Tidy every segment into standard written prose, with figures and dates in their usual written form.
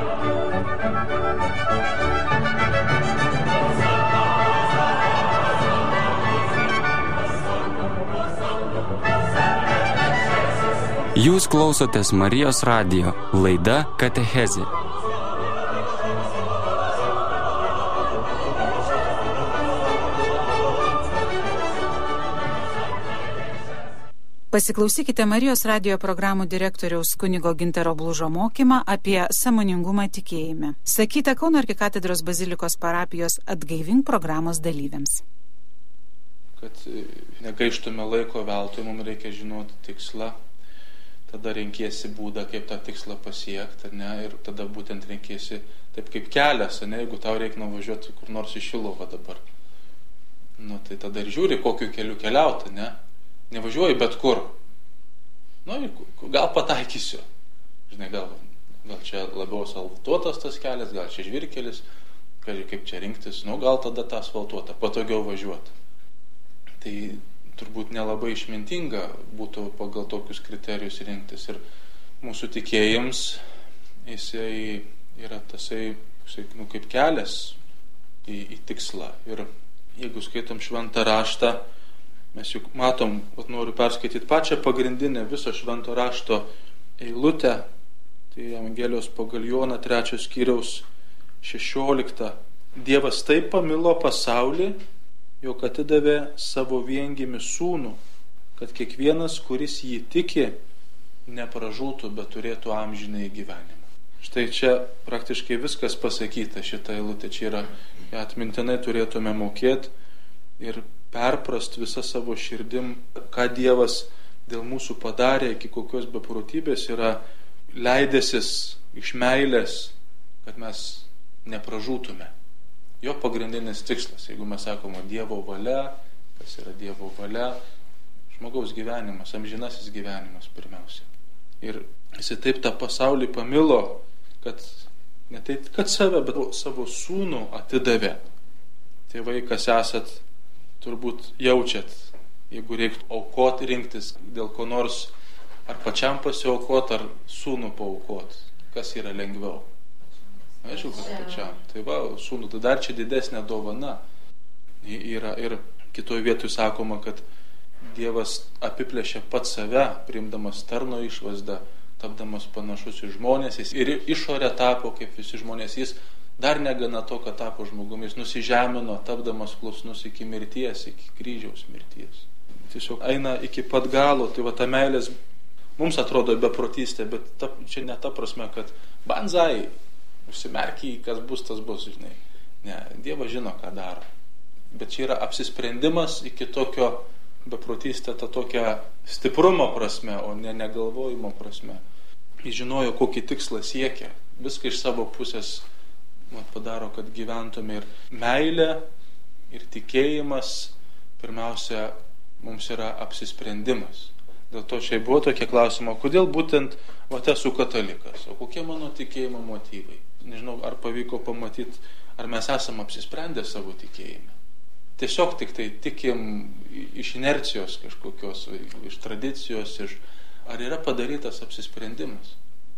Jūs klausotės Marijos radijo, laida Katechezė. Pasiklausykite Marijos radijo programų direktoriaus kunigo Gintaro Blužo mokymą apie sąmoningumą tikėjime. Sakyta Kauno arkikatedros bazilikos parapijos Atgaivink programos dalyviams. Kad negaištume laiko veltui, mums reikia žinoti tikslą. Tada renkiesi būdą, kaip tą tikslą pasiekti, ne? Ir tada būtent renkiesi taip kaip kelias, ne? Jeigu tau reikia nuvažiuoti kur nors į Šiluvą dabar, tai tada ir žiūri, kokiu keliu keliauti, ne? Nevažiuoji bet kur. Gal pataikysiu. Žinai, gal čia labiau asfaltuotas tas kelias, gal čia žvyrkelis, kaip čia rinktis, gal tada tą asfaltuotą, patogiau važiuoti. Tai turbūt nelabai išmintinga būtų pagal tokius kriterijus rinktis. Ir mūsų tikėjams jisai yra tasai, kaip kelias į tikslą. Ir jeigu skaitom šventą raštą, mes juk matom, noriu perskaityti pačią pagrindinę viso švento rašto eilutę. Tai Evangelijos pagal Joną 3 skyriaus 16. Dievas taip pamilo pasaulį, jog atidavė savo viengimį sūnų, kad kiekvienas, kuris jį tiki, nepražūtų, bet turėtų amžinąjį gyvenimą. Štai čia praktiškai viskas pasakyta, šitą eilutę čia yra, atmintinai turėtume mokėti ir perprast visą savo širdim, ką Dievas dėl mūsų padarė, iki kokios beprotybės yra leidęsis iš meilės, kad mes nepražūtume. Jo pagrindinis tikslas, jeigu mes sakome Dievo valia, kas yra Dievo valia, žmogaus gyvenimas, amžinasis gyvenimas pirmiausia. Ir jisai taip tą pasaulį pamilo, kad ne taip, kad save, bet savo sūnų atidavė. Tėvai, kas esat, turbūt jaučiat, jeigu reiktų aukoti, rinktis dėl ko nors, ar pačiam pasiaukoti, ar sūnų paaukoti, kas yra lengviau. Aišku, kad pačiam. Tai sūnų, tai dar čia didesnė dovana yra. Ir kitoje vietoje sakoma, kad Dievas apiplėšė pats save, priimdamas tarno išvaizdą, tapdamas panašus į žmonės. Jis ir išorę tapo, kaip visi žmonės. Jis dar negana to, kad tapo žmogumis, nusižemino, tapdamas klusnus iki mirties, iki kryžiaus mirties. Tiesiog eina iki pat galo. Tai ta meilės mums atrodo beprotystė, bet čia ne ta prasme, kad banzai, užsimerkiai, kas bus, tas bus, žinai. Ne, Dievas žino, ką daro. Bet čia yra apsisprendimas iki tokio beprotystė, ta tokia stiprumo prasme, o ne negalvojimo prasme. Jis žinojo, kokį tikslą siekia. Viską iš savo pusės padaro, kad gyventume. Ir meilė, ir tikėjimas, pirmiausia, mums yra apsisprendimas. Dėl to čia buvo tokie klausimai, kodėl būtent esu katalikas, o kokie mano tikėjimo motyvai. Nežinau, ar pavyko pamatyti, ar mes esam apsisprendę savo tikėjime. Tiesiog tik tai tikim iš inercijos kažkokios, iš tradicijos, ar yra padarytas apsisprendimas.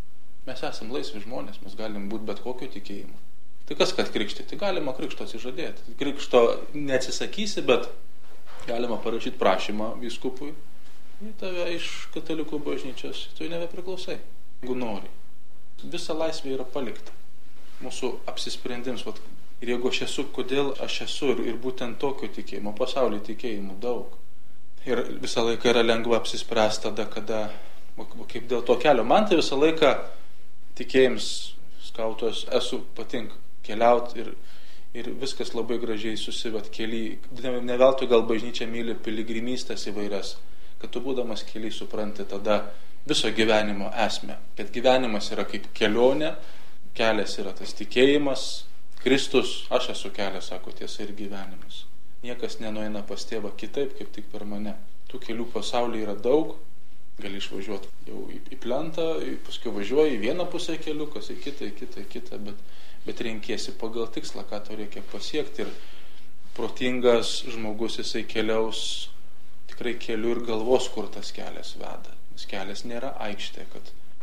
Mes esam laisvi žmonės, mes galim būti bet kokio tikėjimo. Tai kas, kad krikštyti? Galima krikšto atsižadėti. Krikšto neatsisakysi, bet galima parašyti prašymą vyskupui. Į tave iš katalikų bažnyčios, tu nebepriklausai, jeigu nori. Visa laisvė yra palikta. Mūsų apsisprendims, ir jeigu aš esu, kodėl aš esu, ir būtent tokio tikėjimo, pasaulio tikėjimų daug. Ir visą laiką yra lengva apsispręsti tada, kada, kaip dėl to kelio. Man tai visą laiką tikėjims skautos, patinka keliauti ir viskas labai gražiai susivet kely. Ne veltui gal bažnyčia myli piligrimystės įvairias, kad tu būdamas kely supranti tada viso gyvenimo esmę. Kad gyvenimas yra kaip kelionė, kelias yra tas tikėjimas, Kristus, aš esu kelias, sako, tiesa ir gyvenimas. Niekas nenueina pas tėvą kitaip, kaip tik per mane. Tų kelių pasaulyje yra daug, gali išvažiuoti jau į plentą, paskui važiuoji į vieną pusę keliukas, į kitą, bet renkiesi pagal tikslą, ką tau reikia pasiekti. Ir protingas žmogus, jisai keliaus tikrai keliu ir galvos, kur tas kelias veda. Nes kelias nėra aikštė, kad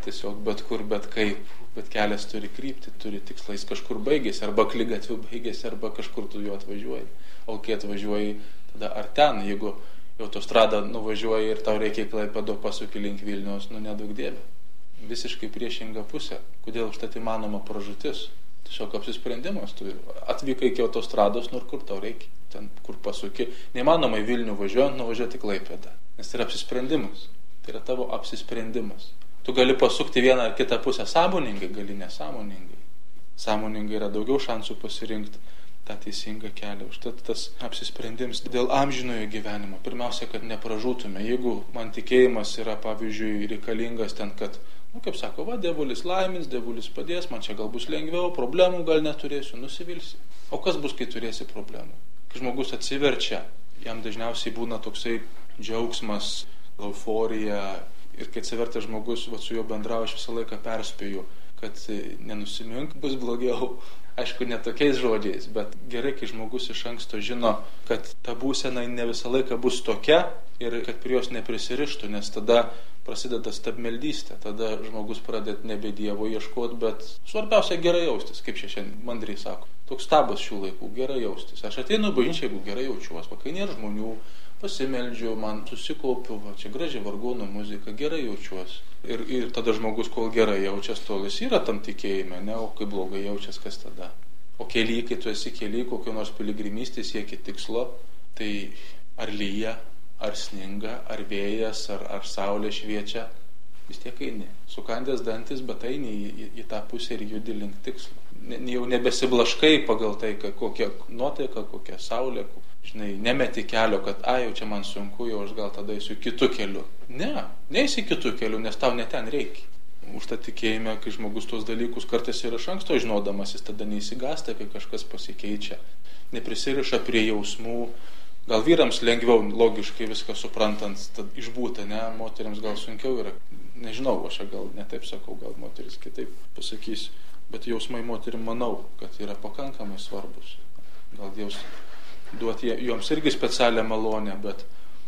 tiesiog bet kur, bet kaip, bet kelias turi krypti, turi tikslais kažkur baigėsi, arba akligatviu baigėsi, arba kažkur tu juo atvažiuoji. O kai atvažiuoji, tada ar ten, jeigu į autostradą nuvažiuoji ir tau reikia Klaipėdo pasuki link Vilniaus, nedaug dieve. Visiškai priešinga pusė. Kodėl užtat įmanoma pražūtis? Tiesiog apsisprendimas. Tu atvykai iki autostrados, kur tau reikia, ten kur pasuki. Neįmanoma į Vilnių važiuojant, nuvažiuoti į Klaipėdą. Nes tai yra apsisprendimas. Tai yra tavo apsisprendimas. Tu gali pasukti vieną ar kitą pusę sąmoningai, gali nesąmoningai. Sąmoningai yra daugiau šansų pasirinkti tą teisingą kelią. Užtat tas apsisprendimas dėl amžinojo gyvenimo. Pirmiausia, kad nepražūtume. Jeigu man tikėjimas yra, pavyzdžiui, reikalingas ten, kad, kaip sako, dievulis laimins, dievulis padės, man čia gal bus lengviau, problemų gal neturėsiu, nusivilsi. O kas bus, kai turėsi problemų? Kai žmogus atsiverčia, jam dažniausiai būna toksai džiaugsmas, euforija. Ir kai atsivertė žmogus, su juo bendrauju, aš visą laiką perspėju, kad nenusimink, bus blogiau. Aišku, ne tokiais žodžiais, bet gerai, kai žmogus iš anksto žino, kad ta būsena ne visą laiką bus tokia ir kad prie jos neprisirištų, nes tada prasideda stabmeldystė, tada žmogus pradeda nebe Dievo ieškoti, bet svarbiausia gerai jaustis, kaip šiandien mandriai sako. Toks stabas šių laikų, gerai jaustis. Aš ateinu į bažnyčią, jeigu gerai jaučiuosi, kai nėra žmonių, pasimeldžiu, man susikaupiu, čia graži vargonų muzika, gerai jaučiuosi. Ir tada žmogus, kol gerai jaučias, tol jis yra tam tikėjime, ne, o kai blogai jaučias, kas tada. O kely, kai tu esi kely, kokio nors piligrimystės sieki tikslo, tai ar lyja, ar sninga, ar vėjas, ar saulė šviečia, vis tiek eini. Sukandęs dantis, bet eini į tą pusę ir judi link tikslo. Jau nebesiblaškai pagal tai, kokia nuotaika, kokia saulė, žinai, nemeti kelio, kad jau čia man sunku, jau aš gal tada eisiu kitu keliu. Ne, neisi kitu keliu, nes tau ne ten reikia. Už tą tikėjimą, kai žmogus tuos dalykus kartais ir iš anksto žinodamas, jis tada neįsigąsta, kai kažkas pasikeičia, neprisiriša prie jausmų. Gal vyrams lengviau logiškai viską suprantant, tad išbūta, ne, moteriams gal sunkiau yra. Nežinau, aš gal netaip sakau, gal moteris kitaip pasakys, bet jausmai moterim manau, kad yra pakankamai svarbus. Gal Dievas duoti joms irgi specialią malonę, bet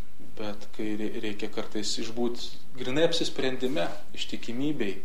kai reikia kartais išbūti grinai apsisprendime, ištikimybei,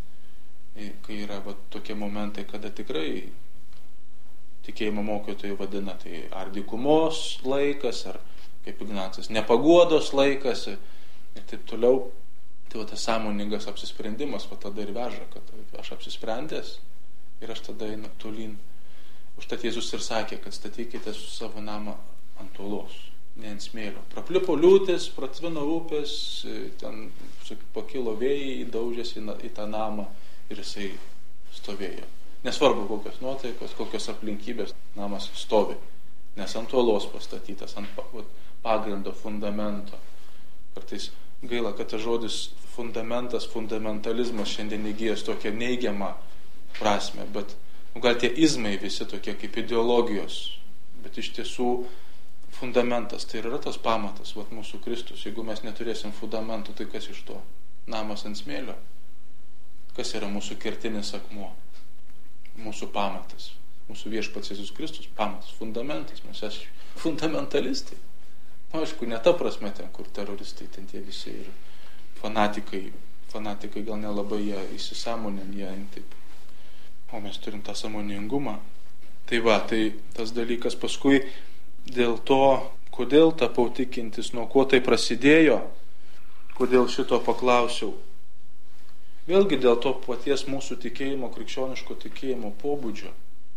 kai yra tokie momentai, kada tikrai tikėjimo mokytojai vadina, tai ar dykumos laikas, ar kaip Ignacas, nepaguodos laikas ir taip toliau. Tai tas sąmoningas apsisprendimas tada ir veža, kad aš apsisprendęs ir aš tada einu tolyn. Užtat Jėzus ir sakė, kad statykite su savo namą ant uolos, ne ant smėlio. Praplipo liūtis, pratvino upės, ten pakilo vėjai, daužėsi į tą namą ir jisai stovėjo. Nesvarbu, kokios nuotaikos, kokios aplinkybės, namas stovi, nes ant uolos pastatytas, ant pagrindo, fundamento. Kartais gaila, kad tas žodis fundamentas, fundamentalizmas šiandien įgijęs tokią neigiamą prasme, bet gal tie izmai visi tokie kaip ideologijos, bet iš tiesų fundamentas tai yra tas pamatas, mūsų Kristus. Jeigu mes neturėsim fundamentų, tai kas iš to? Namas ant smėlio. Kas yra mūsų kertinis akmuo? Mūsų pamatas. Mūsų viešpats Jėzus Kristus pamatas, fundamentas. Mes esame fundamentalistai. Aišku, ne ta prasme ten, kur teroristai, ten tie visi ir fanatikai. Fanatikai gal nelabai jie įsisąmonin, jie taip. O mes turim tą sąmoningumą. Tai tas dalykas paskui dėl to, kodėl tapau tikintis, nuo ko tai prasidėjo, kodėl šito paklausiau. Vėlgi dėl to paties mūsų tikėjimo, krikščioniško tikėjimo pobūdžio.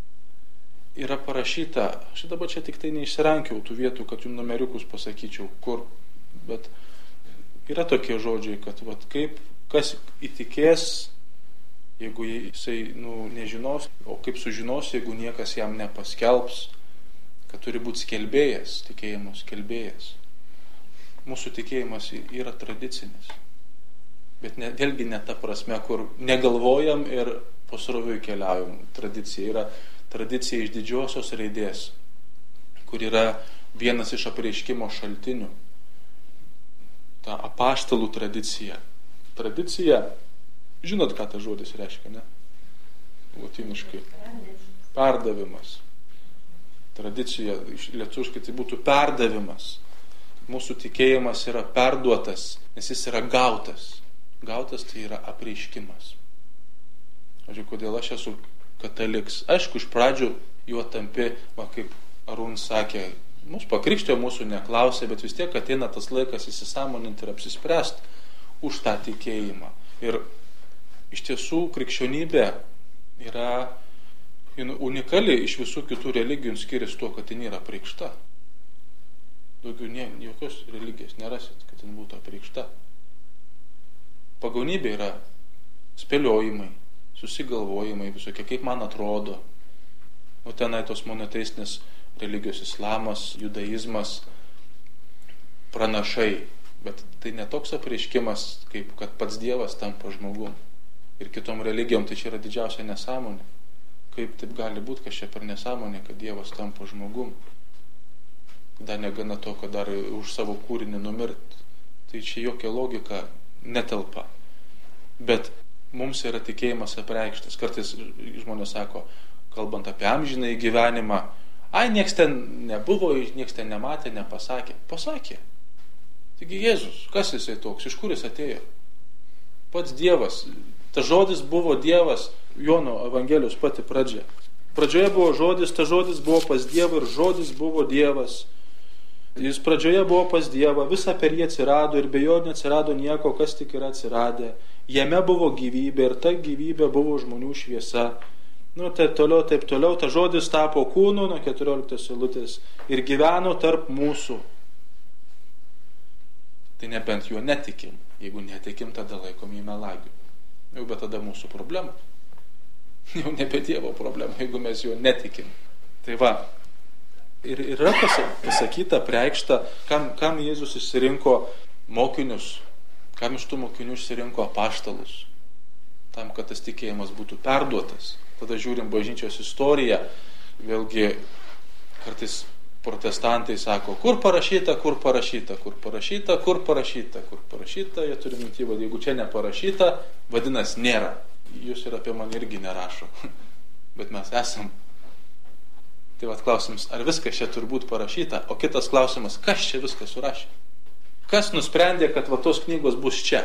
Yra parašyta, aš dabar čia tik tai neišsirankiau tų vietų, kad jums numeriukus pasakyčiau, kur, bet yra tokie žodžiai, kad kas įtikės, jeigu jisai nežinos, o kaip sužinos, jeigu niekas jam nepaskelbs, kad turi būti skelbėjas, tikėjimo skelbėjas. Mūsų tikėjimas yra tradicinis, bet vėlgi ne ta prasme, kur negalvojam ir pasroviui keliaujam. Tradicija yra tradicija iš didžiosios raidės, kur yra vienas iš apreiškimo šaltinių. Ta apaštalų tradicija. Tradicija, žinot, ką tas žodis reiškia, ne? Lotiniškai. Perdavimas. Tradicija, lietuviškai tai būtų perdavimas. Mūsų tikėjimas yra perduotas, nes jis yra gautas. gautas tai yra apreiškimas. Žiūrėk, kodėl aš esu kataliks. Aišku, iš pradžių juo tampi, kaip Arūnas sakė, mus pakrikštijo, mūsų neklausė, bet vis tiek ateina tas laikas įsisąmoninti ir apsispręsti už tą tikėjimą. Ir iš tiesų krikščionybė yra unikali iš visų kitų religijų, skiriasi tuo, kad ji nėra apreikšta. Daugiau jokios religijos nerasit, kad ji būtų apreikšta. Pagonybė yra spėliojimai, susigalvojimai visokie, kaip man atrodo. Tenai tos monoteistinės religijos islamas, judaizmas, pranašai. Bet tai netoks apreiškimas, kaip kad pats Dievas tampa žmogum. Ir kitom religijom tai čia yra didžiausia nesąmonė. Kaip taip gali būti, kad čia per nesąmonė, kad Dievas tampa žmogum. Dar negana to, kad dar už savo kūrinį numirt. Tai čia jokia logika netelpa. Bet mums yra tikėjimas apreikštas. Kartais žmonės sako, kalbant apie amžinąjį gyvenimą, nieks ten nebuvo, nieks ten nematė, nepasakė. Pasakė. Taigi Jėzus, kas jisai toks, iš kur jis atėjo? Pats Dievas. Tas žodis buvo Dievas, Jono Evangelijos pati pradžia. Pradžioje buvo žodis, tas žodis buvo pas Dievą ir žodis buvo Dievas. Jis pradžioje buvo pas Dievą, visa per jį atsirado ir be jo neatsirado nieko, kas tik yra atsiradę. Jame buvo gyvybė ir ta gyvybė buvo žmonių šviesa. Taip toliau, ta žodis tapo kūnu nuo 14 eilutės ir gyveno tarp mūsų. Tai nebent juo netikim. Jeigu netikim, tada laikom jį melagiu. Bet tada mūsų problema. Jau nebe Dievo problema, jeigu mes juo netikim. Tai va. Ir yra pasakyta, preikšta, kam Jėzus išsirinko mokinius, kam iš tų mokinių išsirinko apaštalus. Tam, kad tas tikėjimas būtų perduotas. Tada žiūrim bažnyčios istoriją, vėlgi kartais protestantai sako, kur parašyta, jie turi mintyvą, jeigu čia neparašyta, vadinasi nėra. Jūs ir apie mane irgi nerašo, bet mes esam. Tai vat klausimas, ar viskas čia turi būti parašyta, o kitas klausimas, kas čia viskas surašė? Kas nusprendė, kad va tos knygos bus čia?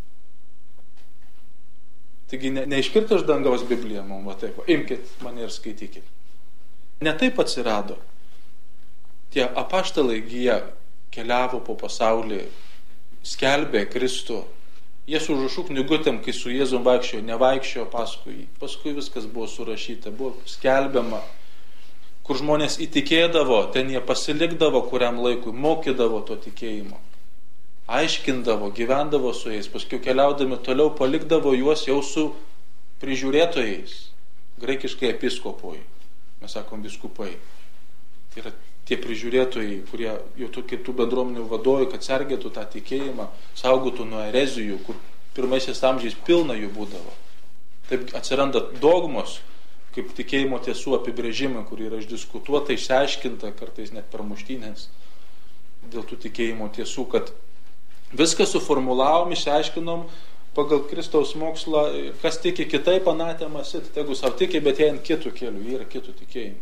Taigi neiškirto iš dangaus Bibliją mums, va taip, imkit mane ir skaitykit. Ne taip atsirado. Tie apaštalai, jie keliavo po pasaulį, skelbė Kristų. Jie su užrašų knygutėm, kai su Jėzum vaikščiojo, nevaikščiojo paskui. Paskui viskas buvo surašyta, buvo skelbiama. Kur žmonės įtikėdavo, ten jie pasilikdavo kuriam laikui, mokydavo to tikėjimo. Aiškindavo, gyvendavo su jais, paskui keliaudami toliau palikdavo juos jau su prižiūrėtojais, graikiškai episkopoj, mes sakom biskupai. Tai yra tie prižiūrėtojai, kurie jau kitų bendruomenių vadojo, kad sergėtų tą tikėjimą, saugotų nuo erezijų, kur pirmaisiais amžiais pilna jų būdavo. Taip atsiranda dogmos, kaip tikėjimo tiesų apibrėžimai, kur yra išdiskutuota, išsiaiškinta, kartais net per muštynės, dėl tų tikėjimo tiesų, kad viską suformulavom, išsiaiškinom pagal Kristaus mokslą, kas tiki kitaip, anatemasit, tegu savo tiki, bet jie ant kitų kelių, jie yra kitų tikėjimų.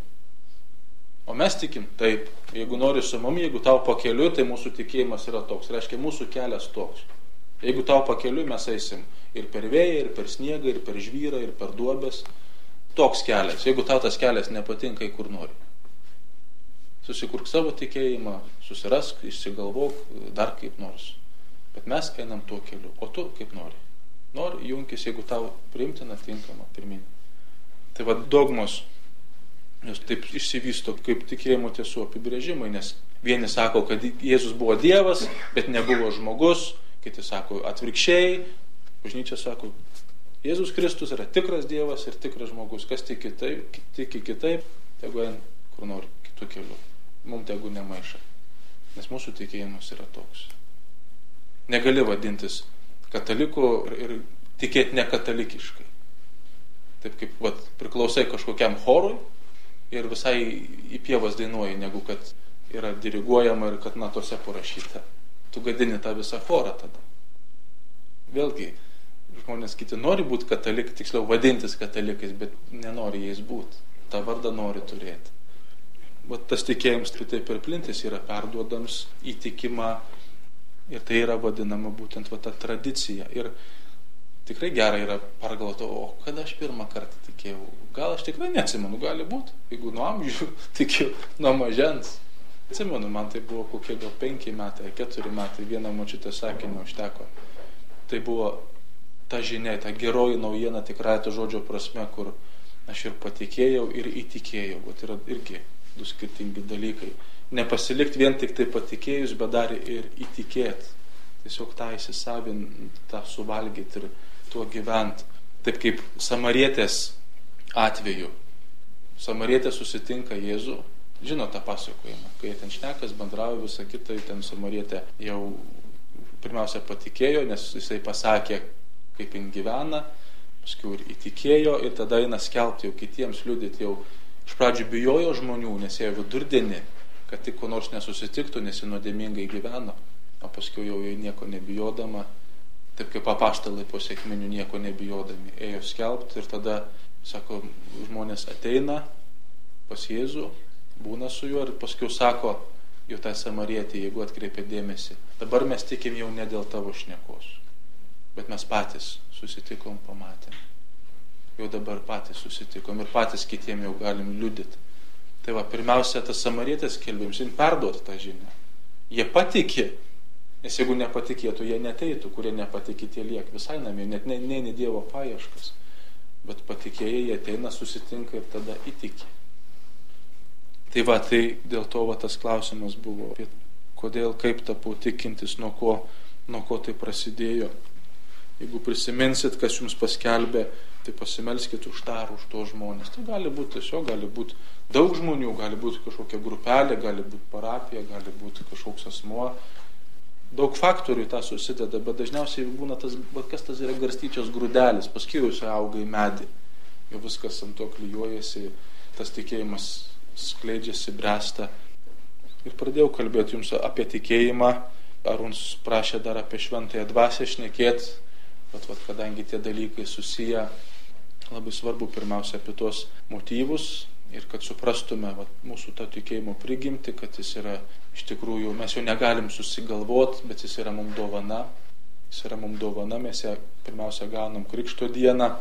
O mes tikim taip, jeigu nori su mum, jeigu tau pakeliu, tai mūsų tikėjimas yra toks, reiškia mūsų kelias toks. Jeigu tau pakeliu, mes eisim ir per vėją, ir per sniegą, ir per žvyrą, ir per duobes. Toks kelias, jeigu tau tas kelias nepatinka, į kur nori. Susikurk savo tikėjimą, susirask, išsigalvok, dar kaip nors. Bet mes einam tuo keliu, o tu kaip nori. Nori, junkis, jeigu tau priimtina, tinkama, pirmin. Tai va dogmos, jos taip išsivysto kaip tikėjimo tiesų apibrėžimai, nes vieni sako, kad Jėzus buvo Dievas, bet nebuvo žmogus, kiti sako atvirkščiai, bažnyčia sako, Jėzus Kristus yra tikras Dievas ir tikras žmogus, kas tiki kitaip, tegu eina kur nori, kitų kelių. Mums tegu nemaiša, nes mūsų tikėjimas yra toks. Negali vadintis kataliku ir tikėti nekatalikiškai. Taip kaip priklausai kažkokiam chorui ir visai į pievas dainuoji, negu kad yra diriguojama ir kad natose parašyta. Tu gadini tą visą chorą tada. Vėlgi, žmonės kiti nori būti katalikai, tiksliau vadintis katalikais, bet nenori jais būti. tą vardą nori turėti. Vat tas tikėjimas taip ir plintis yra perduodams įtikimą ir tai yra vadinama būtent ta tradicija. Ir tikrai gerai yra pargalvoti, o kada aš pirmą kartą tikėjau. Gal aš tikrai neatsimenu, gali būti, jeigu nuo amžių tikiu, nuo mažens. Atsimenu, man tai buvo kokie gal 5 metai, 4 metai, vieną močiutę sakinio užteko. Tai buvo ta žinia, ta geroji naujiena tikrąja to žodžio prasme, kur aš ir patikėjau, ir įtikėjau. Bet yra irgi 2 skirtingi dalykai. Nepasilikti vien tik tai patikėjus, bet dar ir įtikėti. Tiesiog tą įsisavint, tą suvalgyti ir tuo gyventi. Taip kaip Samarietės atveju. Samarietė susitinka Jėzų, žino tą pasakojimą. Kai ten šnekas, bendrauja visą kitą, ten Samarietė jau pirmiausia patikėjo, nes jisai pasakė, kaip jin gyvena, paskui ir įtikėjo ir tada eina skelbti jau kitiems, liudyti jau. Iš pradžių bijojo žmonių, nes jie vidurdienį, kad tik ko nors nesusitiktų, nes jie nuodėmingai gyveno, o paskui jau jie nieko nebijodama, taip kaip apaštalai po sekminių nieko nebijodami, ėjo skelbti ir tada, sako, žmonės ateina pas Jėzų, būna su juo ir paskui sako, jau tą Samarietį, jeigu atkreipė dėmesį, dabar mes tikim jau ne dėl tavo šnekos, bet mes patys susitikom, pamatėm. Jau dabar patys susitikom ir patys kitiem jau galim liudyti. Tai va, pirmiausia, tas Samarietės skelbimas, jin perduoti tą žinią. Jie patikė, nes jeigu nepatikėtų, jie neteitų, kurie nepatikė, tie liek visai namie, net ne Dievo paieškas. Bet patikėjai, jie ateina, susitinka ir tada įtikė. Tai va, tai dėl to va, tas klausimas buvo, kodėl, kaip tapau tikintis, nuo ko tai prasidėjo. Jeigu prisiminsit, kas jums paskelbė, tai pasimelskit už tą ar už to žmonės. Tai gali būti tiesiog, gali būti daug žmonių, gali būti kažkokia grupelė, gali būti parapija, gali būti kažkoks asmuo. Daug faktorių į tą susideda, bet dažniausiai būna tas, kas tas yra garstyčios grūdelis, paskui jūs auga į medį. Jau viskas ant to klijuojasi, tas tikėjimas skleidžiasi, bręsta. Ir pradėjau kalbėti jums apie tikėjimą, Arūnas prašė dar apie šventąją dvasią šnekėti. Bet kadangi tie dalykai susiję, labai svarbu pirmiausia apie tuos motyvus ir kad suprastume mūsų tą tikėjimo prigimtį, kad jis yra iš tikrųjų, mes jo negalim susigalvoti, bet jis yra mums dovana. Jis yra mums dovana, mes ją pirmiausia gaunam Krikšto dieną,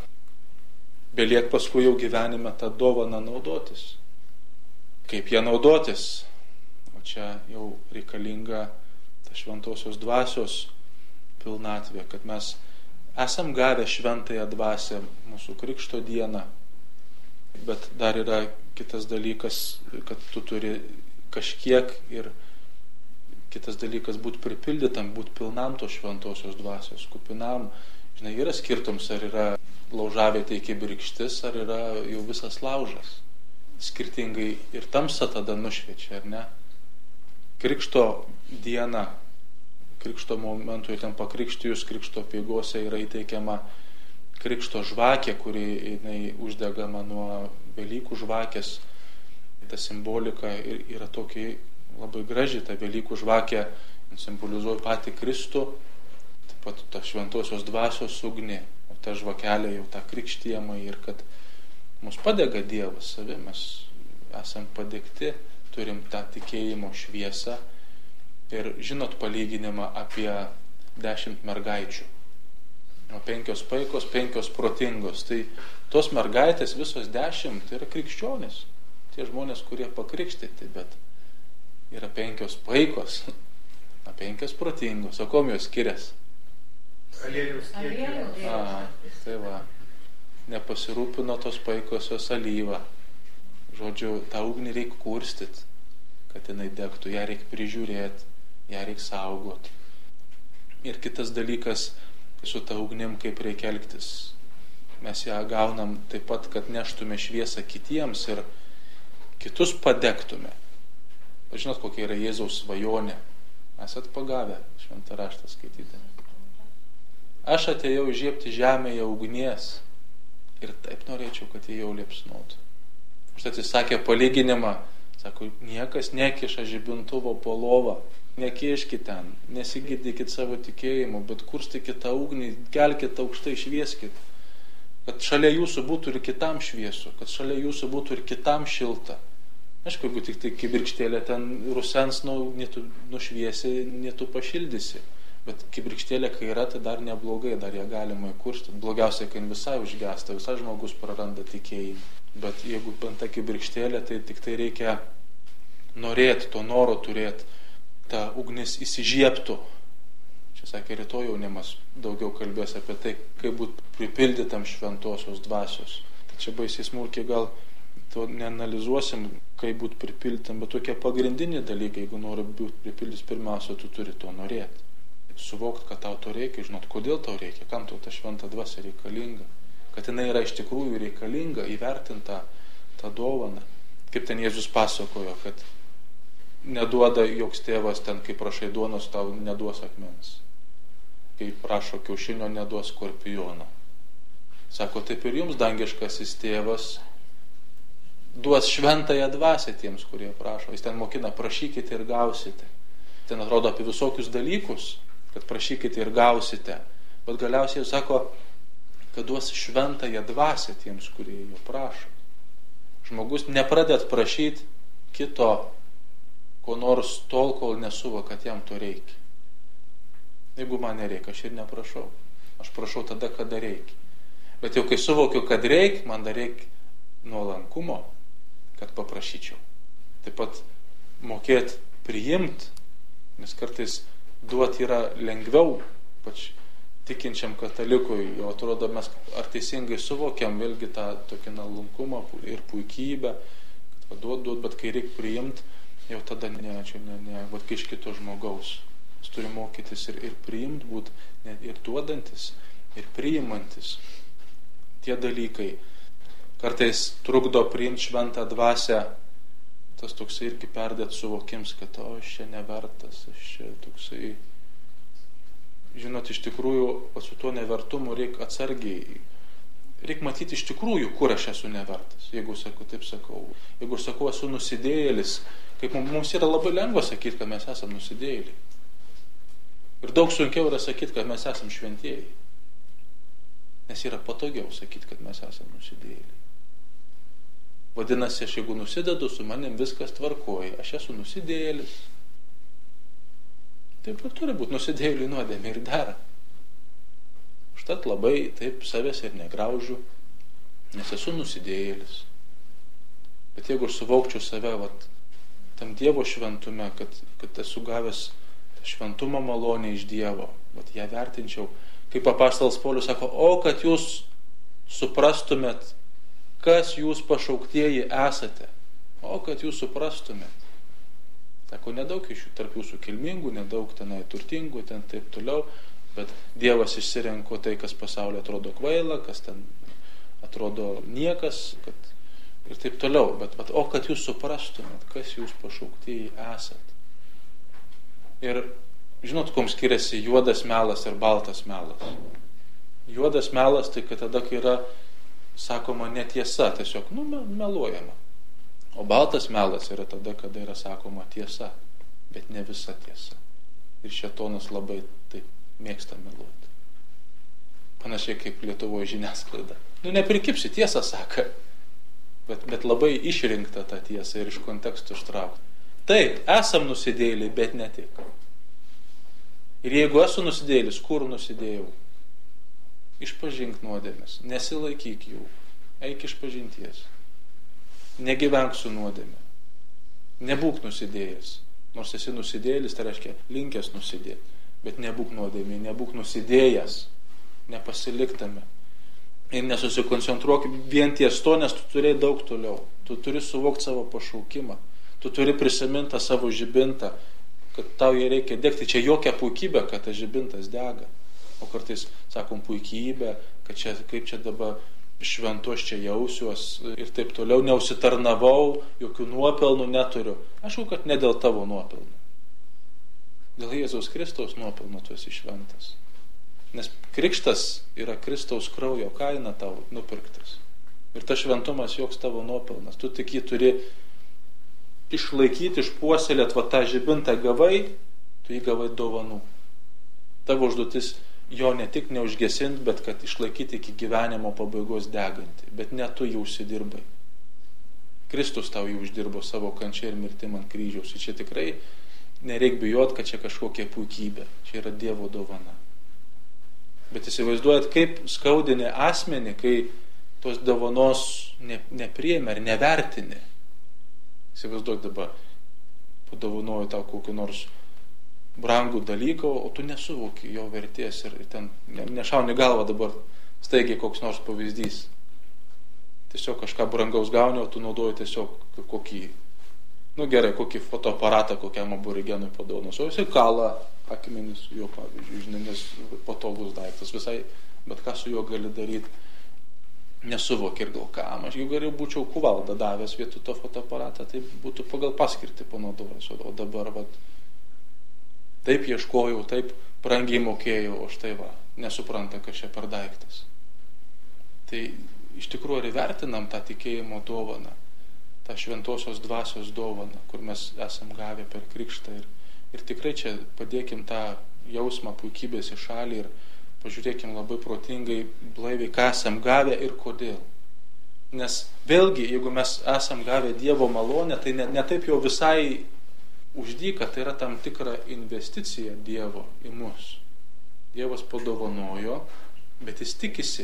beliek paskui jau gyvenime tą dovaną naudotis. Kaip ją naudotis? O čia jau reikalinga ta šventosios dvasios pilnatvė, kad mes esam gavę šventąją dvasią mūsų Krikšto dieną, bet dar yra kitas dalykas, kad tu turi kažkiek ir kitas dalykas būti pripildytam, būti pilnam to šventosios dvasios, kupinam. Žinai, yra skirtums, ar yra laužavietė iki birkštis, ar yra jau visas laužas. Skirtingai ir tamsa tada nušviečia, ar ne? Krikšto diena, Krikšto momentu, ten pakrikštijus, Krikšto peigose yra įteikiama Krikšto žvakė, kuri uždegama nuo Velykų žvakės. Ta simbolika yra tokia labai graži, ta Velykų žvakė simbolizuoja patį Kristų, taip pat ta šventosios dvasios ugnį, o ta žvakelė jau tą krikštijamą ir kad mus padega Dievas savi, mes esam padegti, turim tą tikėjimo šviesą. Ir žinot palyginimą apie 10 mergaičių. 5 paikos, 5 protingos. Tai tos mergaitės visos 10 tai yra krikščionys. Tie žmonės, kurie pakrikštyti, bet yra 5 paikos, 5 protingos. O kom jos skiriasi? Aliejus kiekį. Tai va. Nepasirūpino tos paikosios alyvą. Žodžiu, tą ugnį reikia kurstyti, kad jinai degtų, ją reikia prižiūrėti. Ją reikia saugoti. Ir kitas dalykas, su ta ugnim kaip reikia elgtis. Mes ją gaunam taip pat, kad neštume šviesą kitiems ir kitus padegtume. Žinot, kokia yra Jėzaus svajonė. Esat pagavę šventą raštą skaityti. Aš atėjau įžiebti žemėje ugnies ir taip norėčiau, kad jie jau liepsnotų. Užtat jis sakė palyginimą, sako, niekas nekiša žibintuvo po lovą. Nekieškit ten, nesigidykit savo tikėjimu, bet kurstykit tą ugnį, kelkit aukštai, švieskit, kad šalia jūsų būtų ir kitam šviesu, kad šalia jūsų būtų ir kitam šilta. Aišku, jeigu tik tai kibirkštėlė ten rusens, netu nušviesi, netu pašildysi, Bet kibirkštėlė, kai yra, tai dar neblogai, dar ją galima įkurti. Blogiausia, kai visai užgesta, visai žmogus praranda tikėjimą. Bet jeigu bent ta kibirkštėlė, tai tik tai reikia norėti, to noro turėti, ta ugnis įsižiebtų. Čia sakė, rytoj jaunimas daugiau kalbės apie tai, kaip būti pripildytam šventosios dvasios. Tai čia baisiai smulkiai gal to neanalizuosim, kaip būti pripildytam, bet tokie pagrindiniai dalykai, jeigu nori būti pripildys, pirmiausia, tu turi to norėti. Suvokti, kad tau to reikia, žinot, kodėl tau reikia, kam tau ta šventa dvasia reikalinga, kad jinai yra iš tikrųjų reikalinga, įvertinta tą dovaną. Kaip ten Jėzus pasakojo, kad neduoda joks tėvas ten, kai prašai duonos, tau neduos akmens. Kai prašo kiaušinio, neduos skorpiono. Sako, taip ir jums dangiškasis tėvas duos šventąją dvasią tiems, kurie prašo. Jis ten mokina, prašykite ir gausite. Ten atrodo apie visokius dalykus, kad prašykite ir gausite. Bet galiausiai jis sako, kad duos šventąją dvasią tiems, kurie jo prašo. Žmogus nepradėt prašyti kito, ko nors tol, kol nesuvo, kad jam to reikia. Jeigu man nereikia, aš ir neprašau. Aš prašau tada, kada reikia. Bet jau kai suvokiu, kad reikia, man dar reikia nuolankumo, kad paprašyčiau. Taip pat mokėti priimti, nes kartais duoti yra lengviau, pač tikinčiam katalikui, jau atrodo mes ar teisingai suvokiam vėlgi tą tokį nuolankumą ir puikybę, kad duot, bet kai reikia priimti, jau tada ne, vat kai iš kito žmogaus. Jis turi mokytis ir priimti, būti ir duodantis, ir priimantis. Tie dalykai kartais trukdo priimti šventą dvasią, tas toksai irgi perdėt suvokims, kad aš čia nevertas, aš čia toksai. Žinot, iš tikrųjų, su tuo nevertumu reikia atsargiai. Reikia matyti iš tikrųjų, kur aš esu nevertas. Jeigu sakau, taip sakau. Jeigu sakau, esu nusidėjėlis, kaip mums yra labai lengva sakyti, kad mes esam nusidėjėliai. Ir daug sunkiau yra sakyti, kad mes esam šventieji. Nes yra patogiau sakyti, kad mes esam nusidėjėliai. Vadinasi, aš jeigu nusidedu, su manim viskas tvarkoja. Aš esu nusidėjėlis. Taip ir turi būti nusidėjėlių nuodėmė ir dera. Užtat labai taip savęs ir negraužiu, nes esu nusidėjėlis. Bet jeigu aš suvaukčiau save tam Dievo šventume, kad esu gavęs šventumo malonę iš Dievo, ją vertinčiau, kaip apaštalas Paulius sako, o kad jūs suprastumėt, kas jūs pašauktieji esate, o kad jūs suprastumėt. Sako, nedaug iš jų, tarp jūsų kilmingų, nedaug tenai turtingų, ten taip toliau, bet Dievas išsirenko tai, kas pasaulyje atrodo kvaila, kas ten atrodo niekas, ir taip toliau. Bet o kad jūs suprastumėt, kas jūs pašauktieji esat. Ir žinot, kuom skiriasi juodas melas ir baltas melas. Juodas melas tai, kad tada, kai yra sakoma netiesa, tiesiog, meluojama. O baltas melas yra tada, kada yra sakoma tiesa, bet ne visa tiesa. Ir šėtonas labai taip mėgsta meluoti. Panašiai kaip Lietuvoje žiniasklaida. Neprikipsi, tiesą saka, bet labai išrinkta tą tiesą ir iš kontekstų ištraukta. Taip, esam nusidėjėliai, bet ne tik. Ir jeigu esu nusidėjėlis, kur nusidėjau? Išpažink nuodėmes, nesilaikyk jų, eik iš pažinties. Negyvenk su nuodėme. Nebūk nusidėjęs. Nors esi nusidėjėlis, tai reiškia linkęs nusidėti. Bet nebūk nuodėmė, nebūk nusidėjęs. Nepasiliktame. Ir nesusikoncentruok vien ties to, nes tu turėjai daug toliau. Tu turi suvokti savo pašaukimą. Tu turi prisiminti tą savo žibintą, kad tau jį reikia degti. Čia jokia puikybė, kad tas žibintas dega. O kartais sakom puikybė, kad čia, kaip čia dabar šventu aš čia jausiuos ir taip toliau, neusitarnavau, jokių nuopelnų neturiu. Aišku, kad ne dėl tavo nuopelnų. Dėl Jėzaus Kristaus nuopelnų tu esi šventas. Nes krikštas yra Kristaus kraujo kaina tau nupirktas. Ir tas šventumas joks tavo nuopelnas. Tu tik jį turi išlaikyti, išpuoselėt, tą žibintą gavai, tu jį gavai dovanų. Tavo užduotis jo ne tik neužgesinti, bet kad išlaikyti iki gyvenimo pabaigos degantį. Bet ne tu jį užsidirbai. Kristus tau jį uždirbo savo kančia ir mirtim ant kryžiaus. Ir čia tikrai nereik bijot, kad čia kažkokia puikybė. Čia yra Dievo dovana. Bet įsivaizduojat, kaip skaudinė asmenį, kai tos dovanos nepriėmė ar nevertinė. Įsivaizduok dabar, padovanoju tau kokį nors brangų dalyką, o tu nesuvoki jo vertės ir ten nešauni galvą dabar staigiai koks nors pavyzdys. Tiesiog kažką brangaus gauni, o tu naudoji tiesiog kokį, kokį fotoaparatą kokiam aborigenui padovanos. O jisai kala akmenis jo pavyzdžiui, žinai, nes patogus daiktas visai, bet ką su juo gali daryti, nesuvoki ir gal kam. Aš jeigu geriau būčiau kuvaldą davęs vietų to fotoaparatą, tai būtų pagal paskirtį panaudojęs. O dabar taip ieškojau, taip brangiai mokėjau, o štai nesupranta, kad čia per daiktas. Tai iš tikrųjų ir vertinam tą tikėjimo dovaną, tą šventosios dvasios dovaną, kur mes esam gavę per krikštą. Ir tikrai čia padėkim tą jausmą puikybės į šalį ir pažiūrėkim labai protingai, blaiviai, ką esam gavę ir kodėl. Nes vėlgi, jeigu mes esam gavę Dievo malonę, tai ne taip jau visai uždyka, tai yra tam tikra investicija Dievo į mus. Dievas padovanojo, bet jis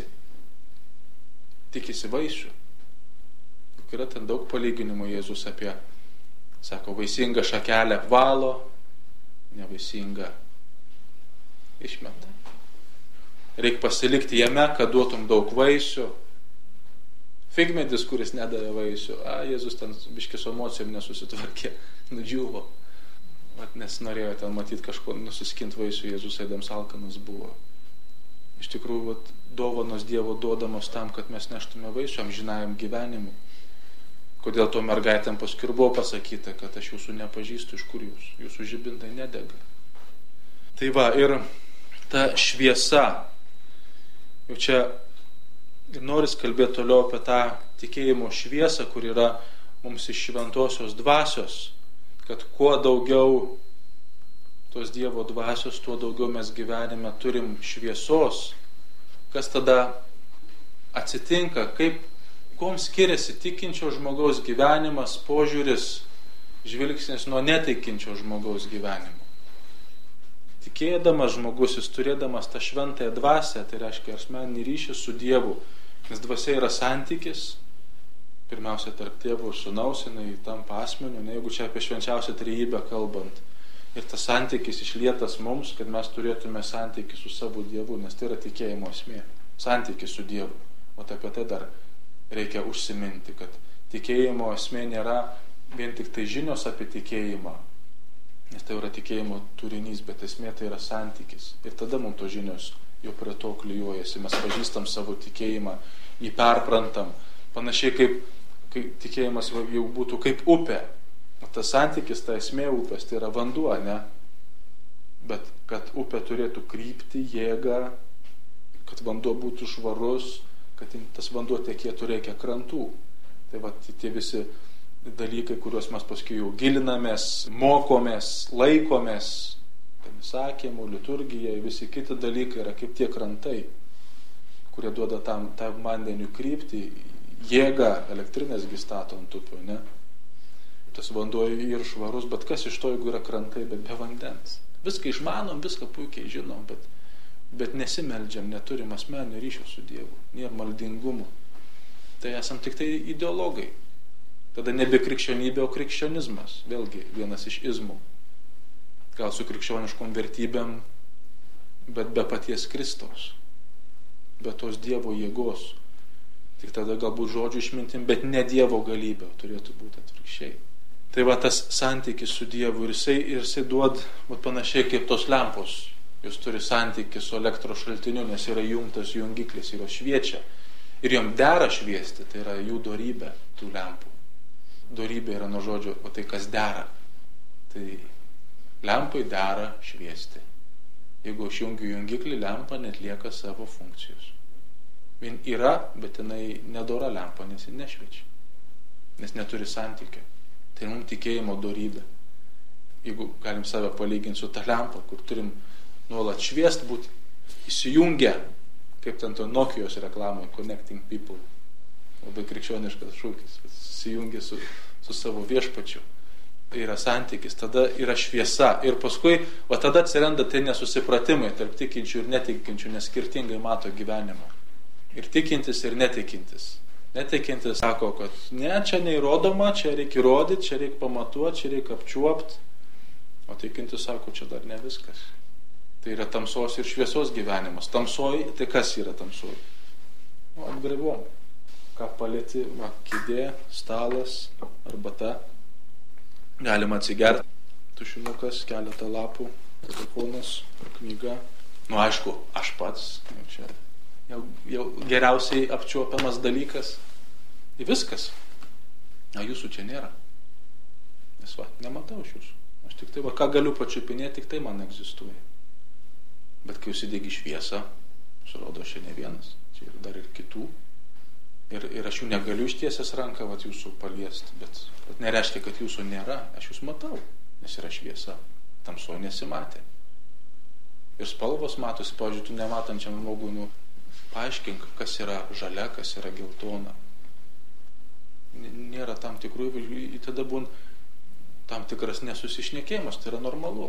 tikisi vaisių. Juk yra ten daug palyginimų Jėzus apie, sako, vaisingą šakelę apvalo, nevaisingą išmeta. Reikia pasilikti jame, kad duotum daug vaisių. Figmedis, kuris nedavė vaisių, Jėzus ten biškis emocijom nesusitvarkė, nudžiuvo. Nes norėjo ten matyti kažko, nusiskint vaisių, Jėzus eidams alkanas buvo. Iš tikrųjų, dovanos Dievo duodamos tam, kad mes neštume vaisių amžinajam gyvenimui. Kodėl to mergaitėm paskui buvo pasakyta, kad aš jūsų nepažįstu, iš kur jūs, jūsų žibintai nedega. Tai ir ta šviesa, jau čia ir noris kalbėti toliau apie tą tikėjimo šviesą, kur yra mums iš šventosios dvasios, kad kuo daugiau tos Dievo dvasios, tuo daugiau mes gyvenime turim šviesos. Kas tada atsitinka, kuom skiriasi tikinčio žmogaus gyvenimas, požiūris, žvilgsnis nuo netikinčio žmogaus gyvenimo. Tikėdamas žmogus, jis turėdamas tą šventąją dvasią, tai reiškia asmeninį ryšį su Dievu, nes dvasia yra santykis, pirmiausia tarp Tėvo ir Sūnaus, jinai tampa asmeniu, jeigu čia apie švenčiausią trejybę kalbant. Ir tas santykis išlietas mums, kad mes turėtume santykį su savo Dievu, nes tai yra tikėjimo esmė, santykis su Dievu. O apie tai dar reikia užsiminti, kad tikėjimo esmė nėra vien tik tai žinios apie tikėjimą, nes tai yra tikėjimo turinys, bet esmė tai yra santykis. Ir tada mums to žinios jau prie to klijuojasi, mes pažįstam savo tikėjimą, jį perprantam, panašiai kaip tikėjimas jau būtų kaip upė. O tas santykis, ta esmė upės, tai yra vanduo, ne? Bet kad upė turėtų kryptį, jėgą, kad vanduo būtų švarus, kad tas vanduo tekėtų, reikia krantų. Tai tie visi dalykai, kuriuos mes paskui jau gilinamės, mokomės, laikomės, įsakymų, liturgija, visi kiti dalykai yra kaip tie krantai, kurie duoda tam vandeniu kryptį, jėgą, elektrinėsgi stato ant upių, ne? Tas vanduo ir švarus, bet kas iš to, jeigu yra krantai, bet be vandens. Viską išmanom, viską puikiai žinom, bet nesimeldžiam, neturim asmeninio ryšio su Dievu, nėra maldingumo. Tai esam tik tai ideologai. Tada nebe krikščionybė, o krikščionizmas. Vėlgi vienas iš izmų. Gal su krikščioniškom vertybėm, bet be paties Kristaus. Be tos Dievo jėgos. Tik tada galbūt žodžių išmintim, bet ne Dievo galybė, turėtų būti atvirkščiai. Tai tas santykis su Dievu ir jisai duod panašiai kaip tos lempos. Jūs turi santykį su elektros šaltiniu, nes yra jungtas jungiklis, yra šviečia. Ir jom dera šviesti, tai yra jų dorybė, tų lempų. Dorybė yra nuo žodžio, o tai kas dera. Tai lempai dera šviesti. Jeigu aš jungiu jungiklį, lempa netlieka savo funkcijos. Vien yra, bet jinai nedora lempa, nes ji nešviečia. Nes neturi santykio. Tai mums tikėjimo dorybė. Jeigu galim save palyginti su ta lempa, kur turim nuolat šviest, būti įsijungę, kaip ten to Nokijos reklamai, Connecting People. Labai krikščioniškas šūkis, įsijungę su savo viešpačiu. yra santykis, tada yra šviesa. Ir paskui, tada atsiranda tie nesusipratimai tarp tikinčių ir netikinčių, nes skirtingai mato gyvenimą. Ir tikintis, ir netikintis. Netikintis sako, kad ne, čia neįrodoma, čia reikia įrodyti, čia reikia pamatuoti, čia reikia apčiuopti. O tikintis sako, čia dar ne viskas. Tai yra tamsos ir šviesos gyvenimas. Tamsoji, tai kas yra tamsoji? Apgraivom. Ką palėti, kėdė, stalas, arbata. Galima atsigerti, tušinukas, keletą lapų, telefonas, knyga. Aišku, aš pats, čia jau geriausiai apčiuopiamas dalykas. Ir viskas. Jūsų čia nėra. Nes nematau iš jūsų. Aš tik tai, ką galiu pačiupinėti, tik tai man egzistuoja. Bet kai užsidegi šviesą, surodo, aš ne vienas. Čia yra dar ir kitų. Ir aš jų negaliu ištiesęs ranką jūsų paliesti, bet nereiškia, kad jūsų nėra. Aš jūs matau, nes yra šviesa. Tamsoje nesimatė. Ir spalvos matosi, pavyzdžiui, tu nematančiam žmogui, paaiškink, kas yra žalia, kas yra geltona. Nėra tam tikrų, tada būn tam tikras nesusišnekėjimas, tai yra normalu.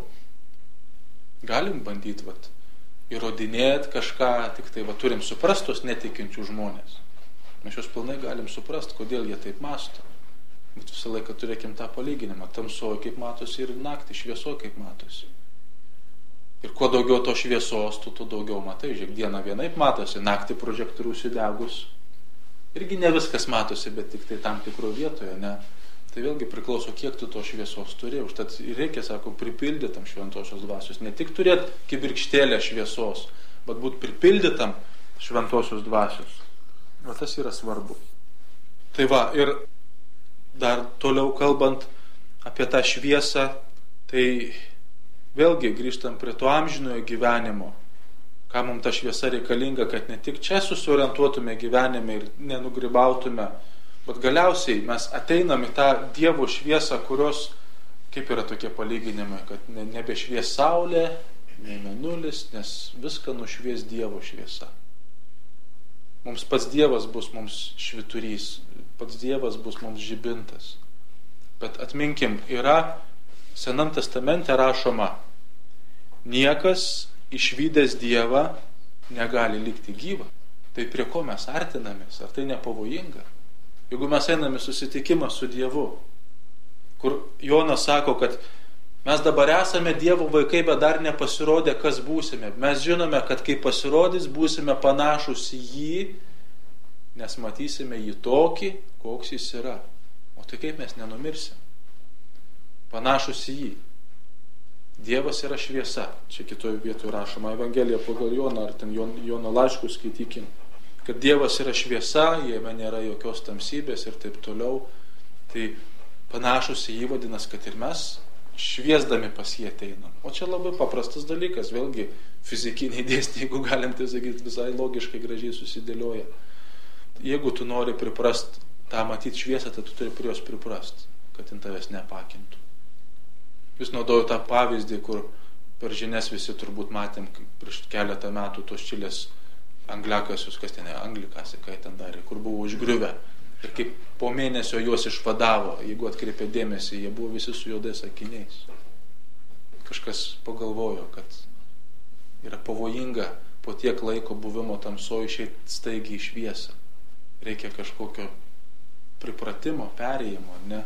Galim bandyti, įrodinėti kažką, tik tai, turim suprast tos netikinčių žmonės. Mes juos pilnai galim suprast, kodėl jie taip mąsto. Bet visą laiką turėkim tą palyginimą. Tamsoje kaip matosi ir naktį, šviesoje kaip matosi. Ir kuo daugiau to šviesos, tu daugiau matai. Žiūrėk, dieną vienaip matosi, naktį prožektorių užsidegus. Irgi ne viskas matosi, bet tik tai tam tikroje vietoje, ne? Tai vėlgi priklauso, kiek tu to šviesos turi. Užtat reikia, sako, pripildytam šventosios dvasios. Ne tik turėti kibirkštėlę šviesos, bet būt pripildytam šventosios dvasios. Tas yra svarbu. Tai ir dar toliau kalbant apie tą šviesą, tai vėlgi grįžtam prie to amžinojo gyvenimo. Ką mums ta šviesa reikalinga, kad ne tik čia susiorientuotume gyvenime ir nenugribautume, bet galiausiai mes ateinam į tą Dievo šviesą, kurios, kaip yra tokie palyginimai, kad nebešvies saulė, nei mėnulis, nes viską nušvies Dievo šviesa. Mums pats Dievas bus mums švyturys, pats Dievas bus mums žibintas. Bet atminkim, yra Senam testamente rašoma, niekas išvydęs Dievą negali likti gyva. Tai prie ko mes artinamės? Ar tai nepavojinga? Jeigu mes einame susitikimą su Dievu, kur Jonas sako, kad mes dabar esame Dievo vaikai, bet dar nepasirodė, kas būsime. Mes žinome, kad kai pasirodys, būsime panašus į jį, nes matysime jį tokį, koks jis yra. O tai kaip mes nenumirsim? Panašus į jį. Dievas yra šviesa. Čia kitoje vietoje rašoma Evangelija pagal Joną, ar ten Jono laiškus skaitykim. Kad Dievas yra šviesa, jame nėra jokios tamsybės ir taip toliau. Tai panašus į jį vadinas, kad ir mes šviesdami pas jį ateinam. O čia labai paprastas dalykas, vėlgi fizikiniai dėsniai, jeigu galim tai sakyti, visai logiškai gražiai susidėlioja. Jeigu tu nori priprast tą matyti šviesą, tai tu turi prie jos priprast, kad jin tavęs nepakintų. Vis naudoju tą pavyzdį, kur per žinias visi turbūt matėm prieš keletą metų tos Čilės angliakasius, kas ten anglikasi, kai ten darė, kur buvo užgriuvę. Ir kaip po mėnesio juos išvadavo, jeigu atkreipė dėmesį, jie buvo visi su juodais akiniais. Kažkas pagalvojo, kad yra pavojinga po tiek laiko buvimo tamsoje išeiti staigiai į šviesą. Reikia kažkokio pripratimo, perėjimo, ne?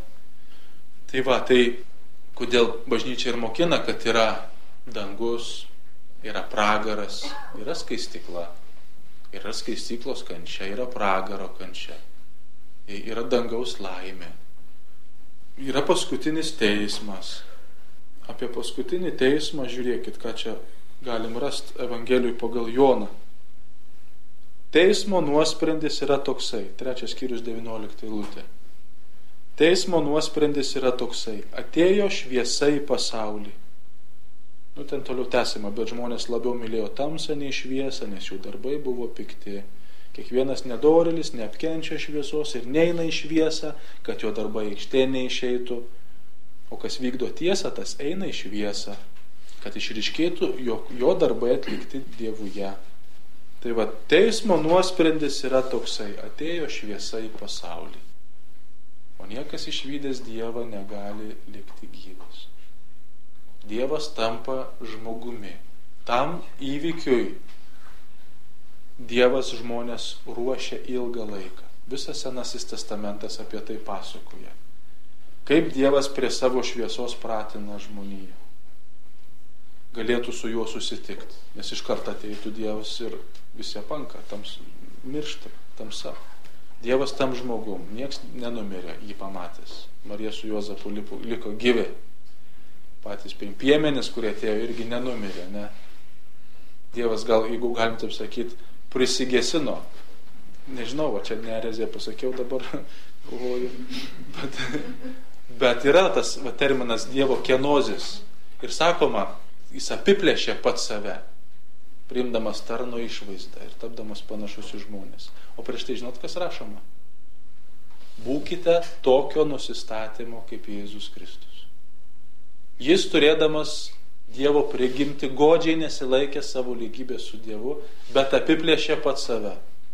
Tai kodėl bažnyčia ir mokina, kad yra dangus, yra pragaras, yra skaistykla. Yra skaistyklos kančia, yra pragaro kančia. Yra dangaus laimė. Yra paskutinis teismas. Apie paskutinį teismą žiūrėkit, ką čia galim rasti Evangelijui pagal Joną. Teismo nuosprendis yra toksai. 3 skyrius 19 eilutė. Teismo nuosprendis yra toksai. Atėjo šviesa į pasaulį. Ten toliau tęsima, bet žmonės labiau mylėjo tamsą nei šviesą, nes jų darbai buvo pikti. Kiekvienas nedorėlis neapkenčia šviesos ir neina į šviesą, kad jo darbai aikštė neišeitų. O kas vykdo tiesą, tas eina į šviesą, kad išryškėtų jo darbai atlikti Dievuje. Tai teismo nuosprendis yra toksai. Atėjo šviesa į pasaulį. O niekas išvydęs Dievą negali likti gyvas. Dievas tampa žmogumi. Tam įvykiui Dievas žmonės ruošia ilgą laiką. Visas Senasis testamentas apie tai pasakoja. Kaip Dievas prie savo šviesos pratina žmoniją. Galėtų su juo susitikti, nes iš karto ateitų Dievas ir visi apanka, miršta, tamsa. Dievas tam žmogum, nieks nenumirė jį pamatęs. Marija su Juozapu liko gyvi. Patys piemenys, kurie atėjo, irgi nenumirė, ne? Dievas gal, jeigu galim taip sakyti, prisigesino. Nežinau, čia nerezė pasakiau dabar, bet yra tas terminas Dievo kenozis. Ir sakoma, jis apiplėšė pats save, priimdamas tarno išvaizdą ir tapdamas panašus į žmonės. O prieš tai žinot, kas rašoma? Būkite tokio nusistatymo kaip Jėzus Kristus. Jis turėdamas Dievo prigimti godžiai nesilaikė savo lygybės su Dievu, bet apiplėšė pats save.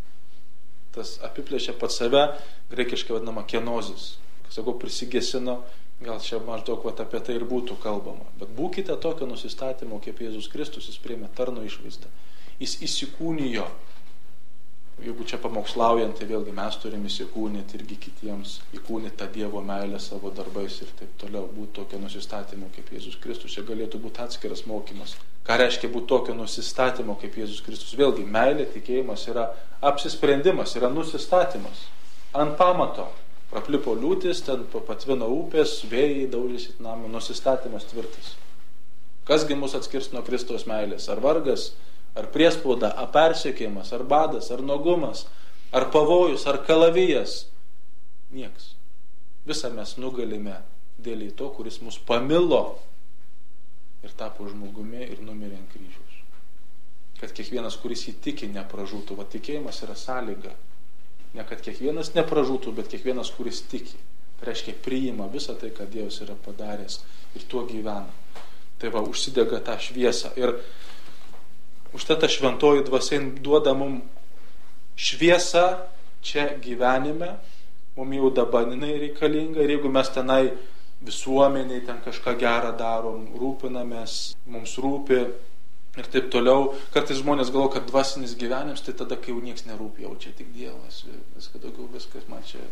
Tas apiplėšė pats save, graikiškai vadinama kenozis. Sakau, prisigesino, gal čia maždaug apie tai ir būtų kalbama. Bet būkite tokio nusistatymo kaip Jėzus Kristus, jis priėmė tarno išvaizdą. Jis įsikūnijo. Jeigu čia pamokslaujant, tai vėlgi mes turime įsikūnyti irgi kitiems, įkūnyti tą Dievo meilę savo darbais ir taip toliau. Būti tokio nusistatymo kaip Jėzus Kristus. Čia galėtų būti atskiras mokymas. Ką reiškia būti tokio nusistatymo kaip Jėzus Kristus? Vėlgi, meilė, tikėjimas yra apsisprendimas, yra nusistatymas. Ant pamato. Praplipo liūtis, ten patvino upės, vėjai daužysit namą, nusistatymas tvirtas. Kasgi mus atskirs nuo Kristaus meilės? Ar vargas, ar priespauda, ar persekiojimas, ar badas, ar nuogumas, ar pavojus, ar kalavijas? Nieks. Visą mes nugalime dėl to, kuris mus pamilo ir tapo žmogumi ir numirė ant kryžiaus. Kad kiekvienas, kuris įtiki, nepražūtų. Va, tikėjimas yra sąlyga. Ne kad kiekvienas nepražūtų, bet kiekvienas, kuris tiki. Tai reiškia, priima visą tai, ką Dievas yra padaręs ir tuo gyvena. Tai va, užsidega tą šviesą. Ir užtat ta šventoji dvasia duoda mums šviesą čia gyvenime, mums jau dabar jinai reikalinga. Ir jeigu mes tenai visuomeniai ten kažką gerą darom, rūpinamės, mums rūpi ir taip toliau. Kartais žmonės galvo, kad dvasinis gyvenimas, tai tada, kai jau nieks nerūpi, jau čia tik Dievas, viskas daugiau, viskas man čia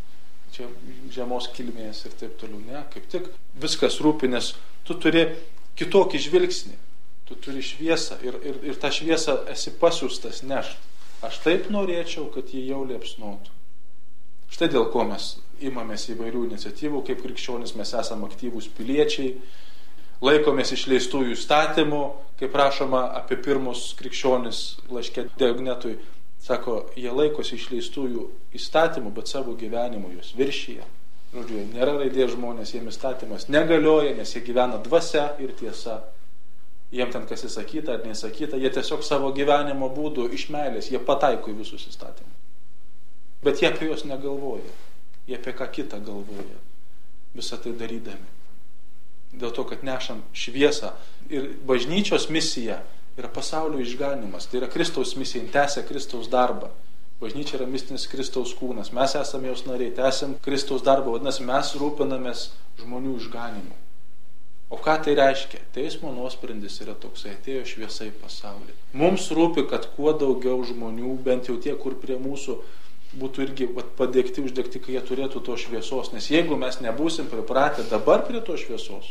žemos kilmės ir taip toliau. Ne, kaip tik viskas rūpi, nes tu turi kitokį žvilgsnį, tu turi šviesą ir tą šviesą esi pasiųstas nešt. Aš taip norėčiau, kad jį jau liepsnotų. Štai dėl ko mes imamės įvairių iniciatyvų, kaip krikščionys mes esame aktyvūs piliečiai, laikomės išleistųjų įstatymų, kaip rašoma apie pirmus krikščionis laiške Diagnetui, sako, jie laikosi išleistųjų įstatymų, bet savo gyvenimu juos viršyje. Žodžiu, nėra raidės žmonės, jiems įstatymas negalioja, nes jie gyvena dvasia ir tiesa. Jiems ten kas įsakyta ar neįsakyta, jie tiesiog savo gyvenimo būdų iš meilės, jie pataiko į visus įstatymus. Bet jie apie juos negalvoja, jie apie ką kitą galvoja, visą tai darydami. Dėl to, kad nešam šviesą ir bažnyčios misija yra pasaulio išganimas, tai yra Kristaus misija, tęsia Kristaus darbą. Bažnyčia yra mistinis Kristaus kūnas, mes esame jos nariai, tęsiam Kristaus darbą, vadinasi, mes rūpinamės žmonių išganimu. O ką tai reiškia? Teismo nuosprendis yra toksai, atėjo šviesa į pasaulį. Mums rūpi, kad kuo daugiau žmonių, bent jau tie, kur prie mūsų būtų irgi padegti, uždegti, kai jie turėtų to šviesos. Nes jeigu mes nebūsim pripratę dabar prie to šviesos,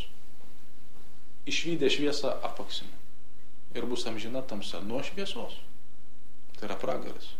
išvydę šviesą apaksime. Ir bus amžina tamsa nuo šviesos. Tai yra pragaras.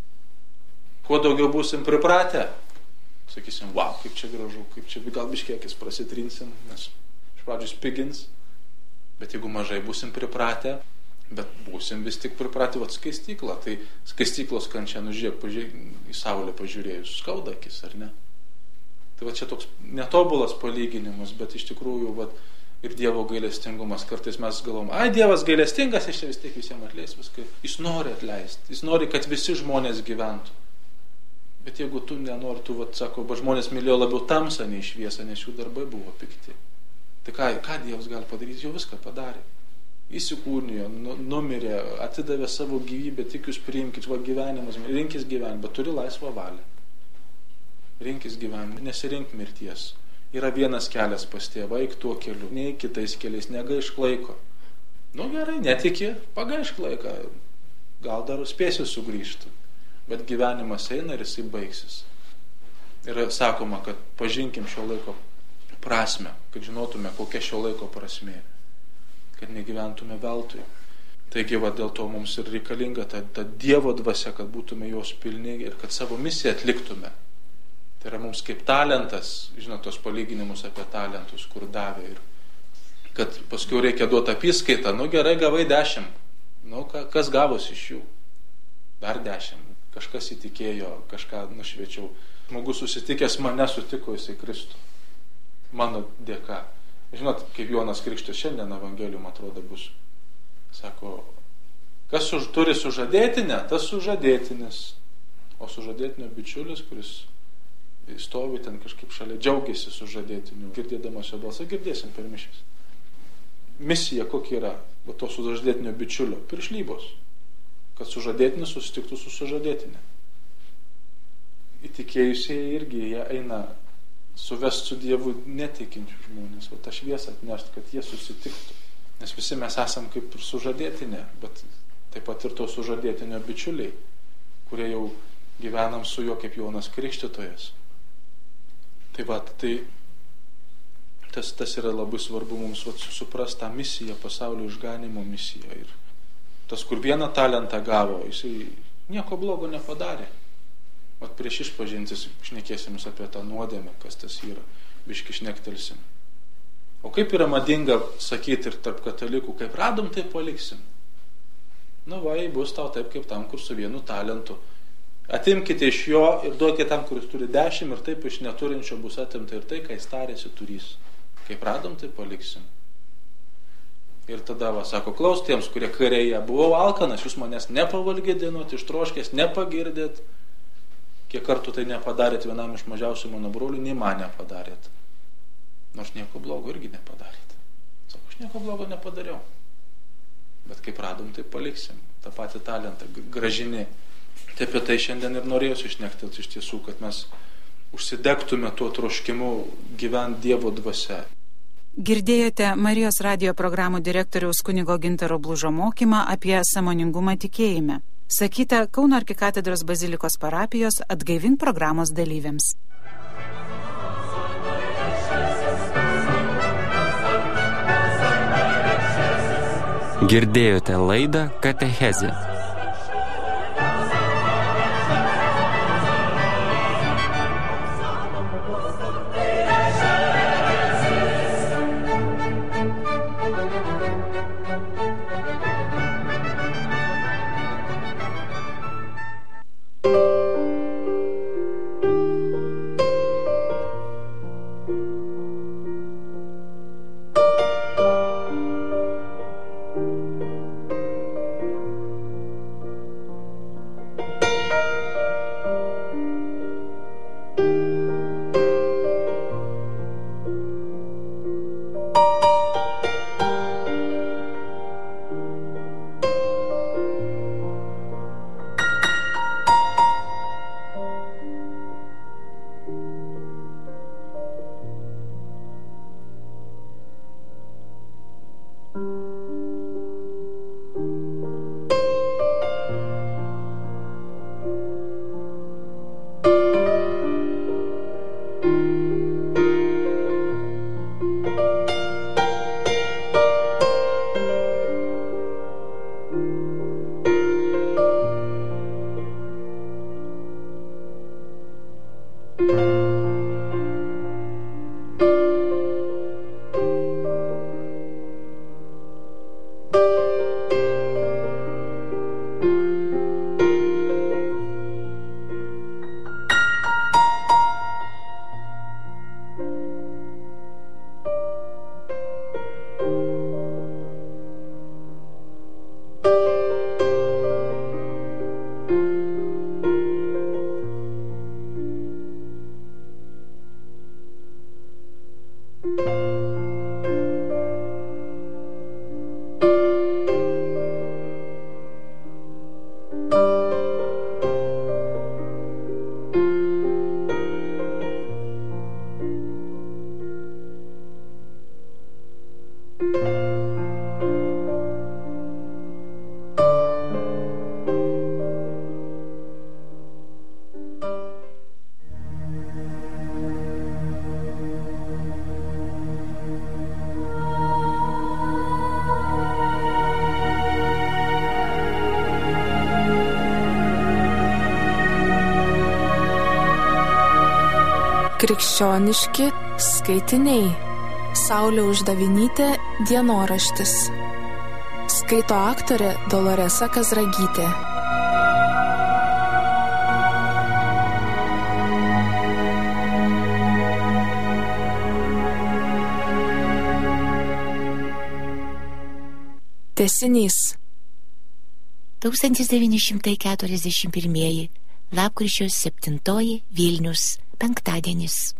Kuo daugiau būsim pripratę, sakysim, wow, kaip čia gražu, kaip čia gal biškėkis prasitrinsim, nes iš pradžių spigins. Bet jeigu mažai būsim pripratę, bet būsim vis tik pripratę, skaistyklą, tai skaistyklos kančia, žiūrėk, į saulę pažiūrėjus, skauda akis, ar ne? Tai čia toks netobulas palyginimas, bet iš tikrųjų ir Dievo gailestingumas. Kartais mes galvom, Dievas gailestingas, jis čia vis tiek visiems atleis viską. Jis nori atleisti, jis nori, kad visi žmonės gyventų. Bet jeigu tu nenori, tu sako, žmonės mylėjo labiau tamsą nei šviesą, nes jų darbai buvo pikti. Tai ką Dievas gali padaryti? Jau viską padarė. Įsikūnijo, numirė, atidavė savo gyvybę, tik jūs priimkit, gyvenimas, rinkis gyvenimą, bet turi laisvą valią. rinkis gyvenimą, nesirink mirties. Yra vienas kelias pas tėvą, eik tuo keliu, nei kitais keliais, negaišk laiko. Nu gerai, netiki, pagaišk laiką, gal dar spėsi sugrįžti, bet gyvenimas eina ir jisai baigsis. Ir sakoma, kad pažinkim šio laiko prasme, kad žinotume, kokia šio laiko prasmė, kad negyventume veltui. Taigi dėl to mums ir reikalinga ta Dievo dvasia, kad būtume jos pilni ir kad savo misiją atliktume. Tai yra mums kaip talentas, žinot, tos palyginimus apie talentus, kur davė ir kad paskui reikia duoti apyskaitą, nu gerai, gavai 10, nu kas gavosi iš jų? Dar 10, kažkas įtikėjo, kažką nušviečiau. Žmogus susitikęs mane sutiko, jisai Kristų, mano dėka. Žinot, kaip Jonas Krikštytojas šiandien evangelijum atrodo bus. Sako, kas turi sužadėtinę, tas sužadėtinis, o sužadėtinio bičiulis, kuris stovi ten kažkaip šalia, džiaugiasi sužadėtiniu, girdėdamas jo balsą, girdėsim per mišias. Misija kokia yra, to sužadėtinio bičiulio, piršlybos, kad sužadėtinis susitiktų su sužadėtinė. Įtikėjusieji irgi jie eina suvest su Dievu netikinčių žmonės, tą šviesą atnešt, kad jie susitiktų. Nes visi mes esam kaip ir sužadėtinė, bet taip pat ir to sužadėtinio bičiuliai, kurie jau gyvenam su juo kaip Jonas Krikštytojas. Tai tas yra labai svarbu mums suprast tą misiją, pasaulio išganimo misiją. Ir tas, kur vieną talentą gavo, jisai nieko blogo nepadarė. Prieš išpažintis šnekėsim apie tą nuodėmę, kas tas yra, biški šnektelsim. O kaip yra madinga sakyti ir tarp katalikų, kaip radom, tai paliksim. Nu bus tau taip kaip tam, kur su vienu talentu. Atimkite iš jo ir duokite tam, kuris turi 10 ir taip iš neturinčio bus atimta ir tai, kai jis tarėsi turys. Kaip radom, tai paliksim. Ir tada sako, klaus tiems, kurie karėje, buvau alkanas, jūs manęs nepavalgydinot, ištroškės, nepagirdėt. Kiek kartų tai nepadarėt vienam iš mažiausių mano brolių, nei man nepadarėt. Nors nieko blogo irgi nepadarėt. Sako, aš nieko blogo nepadariau. Bet kaip radom, tai paliksim. tą patį talentą, gražini. Tai apie tai šiandien ir norėsiu išnektelti iš tiesų, kad mes užsidegtume tuo troškimu gyventi Dievo dvasia. Girdėjote Marijos radijo programų direktoriaus kunigo Gintaro Blužo mokymą apie sąmoningumą tikėjime. Sakyta Kauno arkikatedros bazilikos parapijos Atgaivink programos dalyviams. Girdėjote laidą Katechezė. Krikščioniški skaitiniai. Saulė Uždavinytė dienoraštis. Skaito aktorė Doloresa Kazragytė. Tęsinys. 1941. Lapkričio 7. Vilnius. Penktadienis.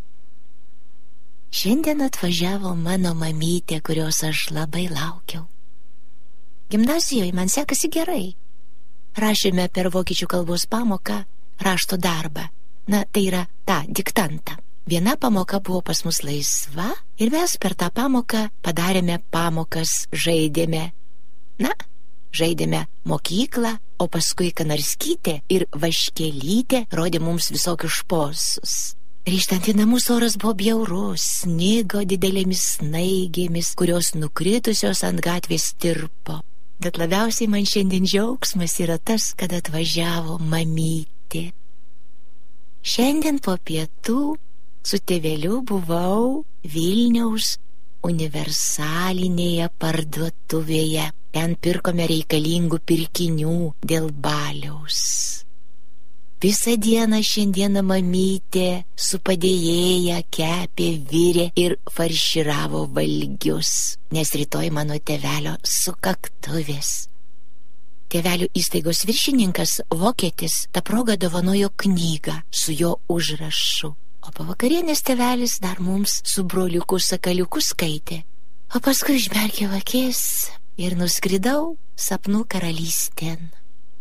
Šiandien atvažiavo mano mamytė, kurios aš labai laukiau. Gimnazijoje man sekasi gerai. Rašėme per vokiečių kalbos pamoką rašto darbą. Tai yra tą diktantą. Viena pamoka buvo pas mus laisva ir mes per tą pamoką padarėme pamokas, žaidėme mokyklą, o paskui Kanarskytė ir Vaškelytė rodė mums visokius šposus. Grįžtant į namus oras buvo bjaurus, snigo didelėmis snaigėmis, kurios nukritusios ant gatvės tirpo. Bet labiausiai man šiandien džiaugsmas yra tas, kad atvažiavo mamytė. Šiandien po pietų su tėveliu buvau Vilniaus universalinėje parduotuvėje. Ten pirkome reikalingų pirkinių dėl baliaus. Visą dieną šiandieną mamytė su padėjėja kepė, virė ir farširavo valgius, nes rytoj mano tėvelio sukaktuvės. Tėvelio įstaigos viršininkas vokietis tą progą dovanojo knygą su jo užrašu. O po vakarienės tėvelis dar mums su broliuku Sakaliuku skaitė. O paskui užmerkiau akis ir nuskridau sapnų karalystėn.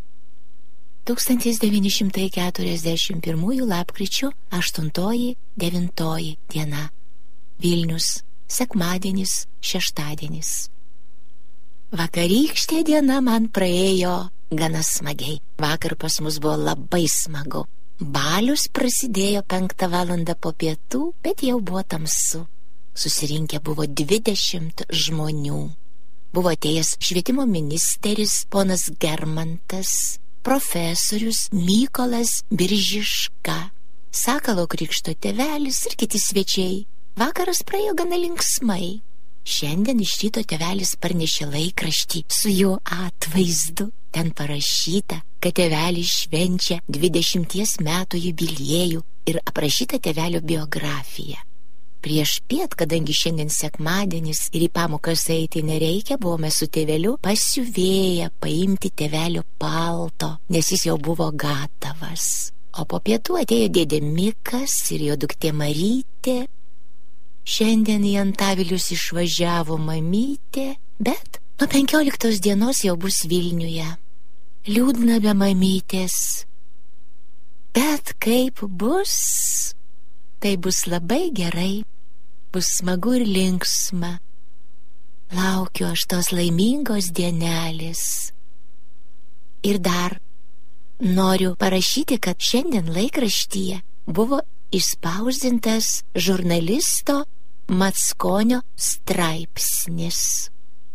1941 lapkričio 8-9 diena. Vilnius. Sekmadienis, šeštadienis. Vakarykštė diena man praėjo gana smagiai. Vakar pas mus buvo labai smagu. Balius prasidėjo 5 valandą po pietų, bet jau buvo tamsu. Susirinkę buvo 20 žmonių. Buvo atėjęs švietimo ministeris ponas Germantas, profesorius Mykolas Biržiška, Sakalo Krikšto tėvelis ir kiti svečiai. Vakaras praėjo gana linksmai. Šiandien iš ryto tėvelis parnešė laikraštį su jo atvaizdu. Ten parašyta, kad tėvelis švenčia 20 metų jubiliejų ir aprašyta tėvelio biografija. Prieš piet, kadangi šiandien sekmadienis ir į pamokas eiti nereikia, buvome su tėveliu pasiuvėję paimti tėvelio palto, nes jis jau buvo gatavas. O po pietų atėjo dėdė Mikas ir jo duktė Marytė. Šiandien į Antavilius išvažiavo mamytė, bet nuo 15 dienos jau bus Vilniuje. Liūdna be mamytės. Bet kaip bus, tai bus labai gerai. Bus smagu ir linksma. Laukiu aš tos laimingos dienelės. Ir dar noriu parašyti, kad šiandien laikraštyje buvo išspausdintas žurnalisto Mackonio straipsnis.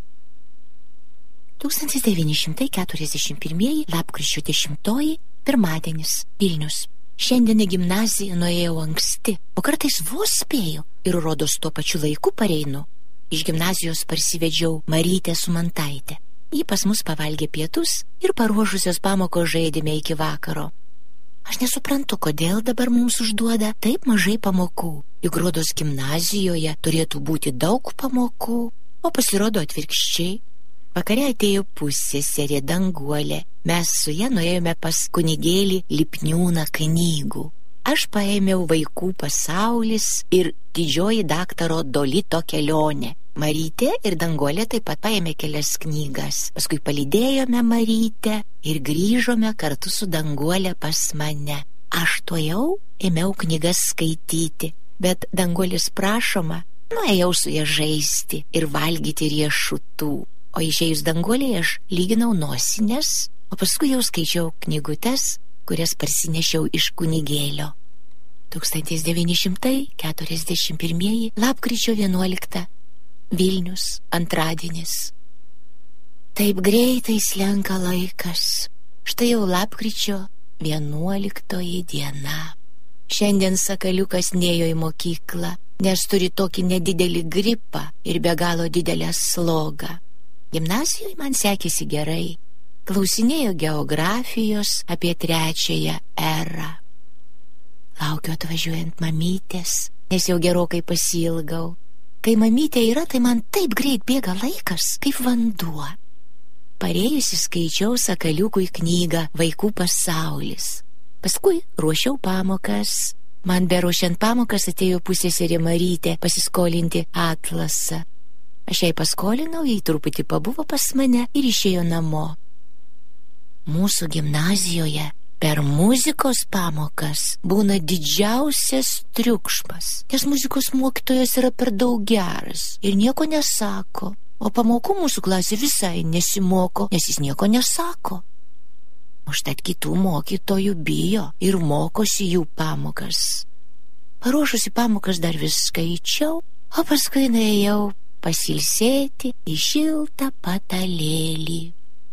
1941 lapkričio 10 pirmadienis. Vilnius. Šiandien į gimnaziją nuėjau anksti, o kartais vos spėjau ir rodos tuo pačiu laiku pareinu. Iš gimnazijos parsivedžiau Marytę su Mantaitė. Ji pas mus pavalgė pietus ir paruošusios pamokos žaidėme iki vakaro. Aš nesuprantu, kodėl dabar mums užduoda taip mažai pamokų. Juk rodos gimnazijoje turėtų būti daug pamokų, o pasirodo atvirkščiai. Vakare atėjo pusseserė Danguolė. Mes su ja nuėjome pas kunigėlį Lipniūną knygų. Aš paėmiau Vaikų pasaulis ir Didžioji daktaro Dolito kelionė. Marytė ir Danguolė taip pat paėmė kelias knygas. Paskui palydėjome Marytę ir grįžome kartu su Danguolė pas mane. Aš tuojau ėmiau knygas skaityti, bet Danguolės prašoma, nuėjau su ja žaisti ir valgyti riešutų. O išėjus Danguolei aš lyginau nosines, o paskui jau skaičiau knygutes, kurias parsinešiau iš kunigėlio. 1941 lapkričio 11 Vilnius, antradienis. Taip greitai slenka laikas. Štai jau lapkričio 11 diena. Šiandien Sakaliukas nėjo į mokyklą, nes turi tokį nedidelį gripą ir be galo didelę slogą. Gimnazijoje man sekėsi gerai. Klausinėjo geografijos apie 3 erą. Laukiu atvažiuojant mamytės, nes jau gerokai pasiilgau. Kai mamytė yra, tai man taip greit bėga laikas, kaip vanduo. Parėjusi skaičiau Sakaliukui knygą Vaikų pasaulis. Paskui ruošiau pamokas. Man beruošiant pamokas atėjo pusseserė Marytė pasiskolinti atlasą. Aš jai paskolinau, jai truputį pabuvo pas mane ir išėjo namo. Mūsų gimnazijoje per muzikos pamokas būna didžiausias triukšmas, nes muzikos mokytojas yra per daug geras ir nieko nesako, o pamokų mūsų klasė visai nesimoko, nes jis nieko nesako. Užtat kitų mokytojų bijo ir mokosi jų pamokas. Paruošusi pamokas dar vis skaičiau, o paskui nuėjau pasilsėti į šiltą patalėlį.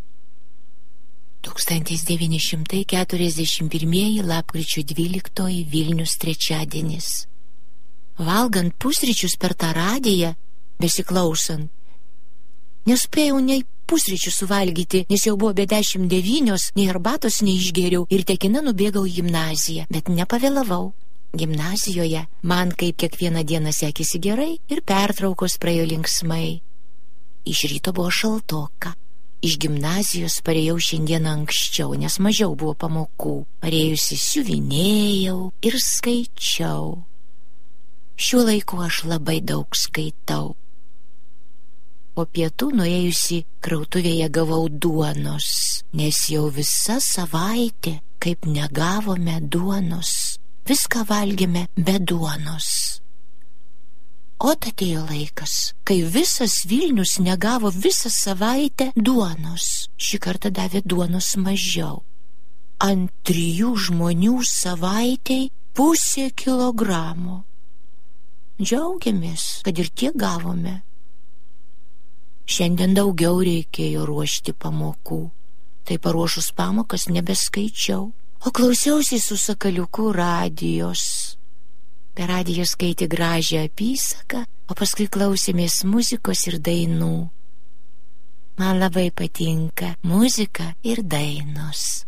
1941 lapkričio 12 Vilnius trečiadienis. Valgant pusryčius per tą radiją, besiklausant, nespėjau nei pusryčių suvalgyti, nes jau buvo be 10:09, nei arbatos neišgėriau ir tekina nubėgau į gimnaziją, bet nepavėlavau. Gimnazijoje man kaip kiekvieną dieną sekėsi gerai ir pertraukos praėjo linksmai. Iš ryto buvo šaltoka. Iš gimnazijos parėjau šiandieną anksčiau, nes mažiau buvo pamokų. Parėjusi siuvinėjau ir skaičiau. Šiuo laiku aš labai daug skaitau. Po pietų nuėjusi krautuvėje gavau duonos, nes jau visa savaitė, kaip negavome duonos. Viską valgėme be duonos. O atėjo laikas, kai visas Vilnius negavo visą savaitę duonos. Šį kartą davė duonos mažiau. Ant 3 žmonių savaitei 0,5 kilogramo. Džiaugiamės, kad ir tiek gavome. Šiandien daugiau reikėjo ruošti pamokų. Tai paruošus pamokas nebeskaičiau, o klausiausi su Sakaliuku radijos. Per radiją skaitė gražią apysaką, o paskui klausėmės muzikos ir dainų. Man labai patinka muzika ir dainos.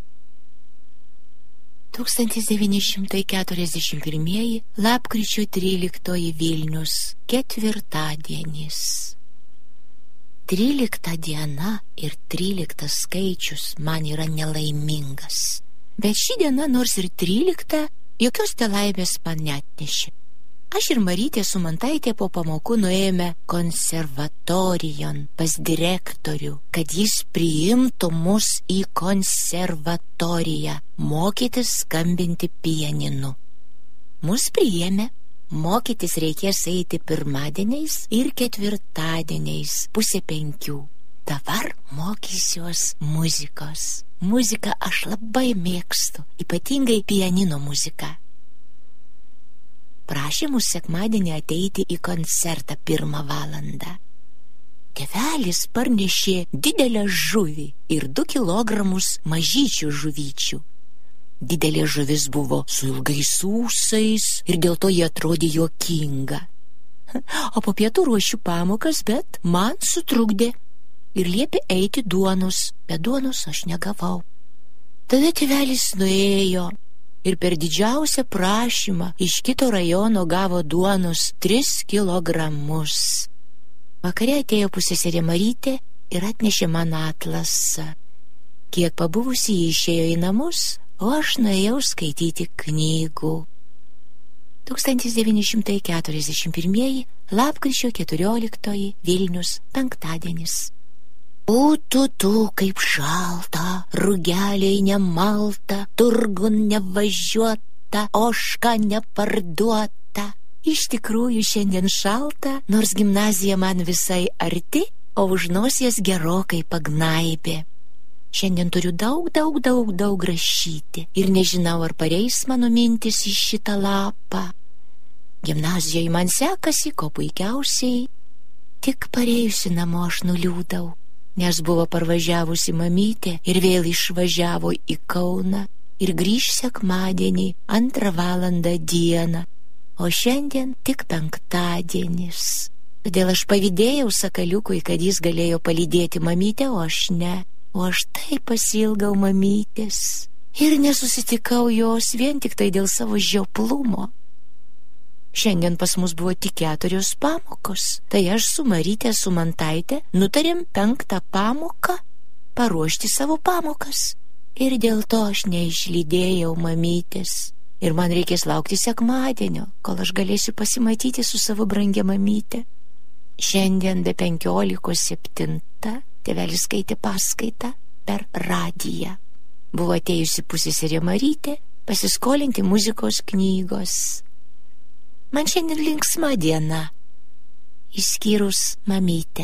1941 lapkričio 13 Vilnius, ketvirtadienis. 13 diena ir 13 skaičius man yra nelaimingas. Bet ši diena, nors ir 13, jokios nelaimės man neatnešė. Aš ir Marytė su Mantaitė po pamokų nuėjome konservatorijon pas direktorių, kad jis priimtų mus į konservatoriją mokytis skambinti pianinu. Mus priėmė. Mokytis reikės eiti pirmadieniais ir ketvirtadieniais 4:30. Dabar mokysiuos muzikos. Muziką aš labai mėgstu, ypatingai pianino muziką. Prašė mus sekmadienį ateiti į koncertą 1 valandą. Tėvelis parnešė didelę žuvį ir 2 kilogramus mažyčių žuvyčių. Didelė žuvis buvo su ilgais ūsais ir dėl to jie atrodė juokinga. O po pietų ruošiu pamokas, bet man sutrukdė ir liepė eiti duonos. Be duonos aš negavau. Tada tėvelis nuėjo ir per didžiausią prašymą iš kito rajono gavo duonos 3 kilogramus. Vakare atėjo pusseserė Marytė ir atnešė man atlasą. Kiek pabuvusi jį išėjo į namus, o aš nuėjau skaityti knygų. 1941 lapkričio 14 Vilnius, penktadienis. Tu, kaip šalta, rugeliai nemalta, turgun nevažiuota, ožka neparduota. Iš tikrųjų šiandien šalta, nors gimnazija man visai arti, o už nosies gerokai pagnaibė. Šiandien turiu daug rašyti ir nežinau, ar pareis mano mintis į šitą lapą. Gimnazijoje man sekasi, ko puikiausiai. Tik parėjusi namo aš nuliūdau, nes buvo parvažiavusi mamytė ir vėl išvažiavo į Kauną ir grįš sekmadienį 2 valandą dieną, o šiandien tik 5-dienis. Todėl aš pavydėjau sakaliukui, kad jis galėjo palydėti mamytę, o aš ne. O aš taip pasiilgau mamytės ir nesusitikau jos vien tik tai dėl savo žioplumo. Šiandien pas mus buvo tik 4 pamokos, tai aš su Maryte Sumantaite nutarėm 5 pamoką paruošti savo pamokas. Ir dėl to aš neišlydėjau mamytės. Ir man reikės laukti sekmadienio, kol aš galėsiu pasimatyti su savo brangia mamyte. Šiandien be 15:7 tėvelis skaitė paskaitą per radiją. Buvo atėjusi pusseserė Marytė pasiskolinti muzikos knygos. Man šiandien linksma diena, išskyrus mamytę.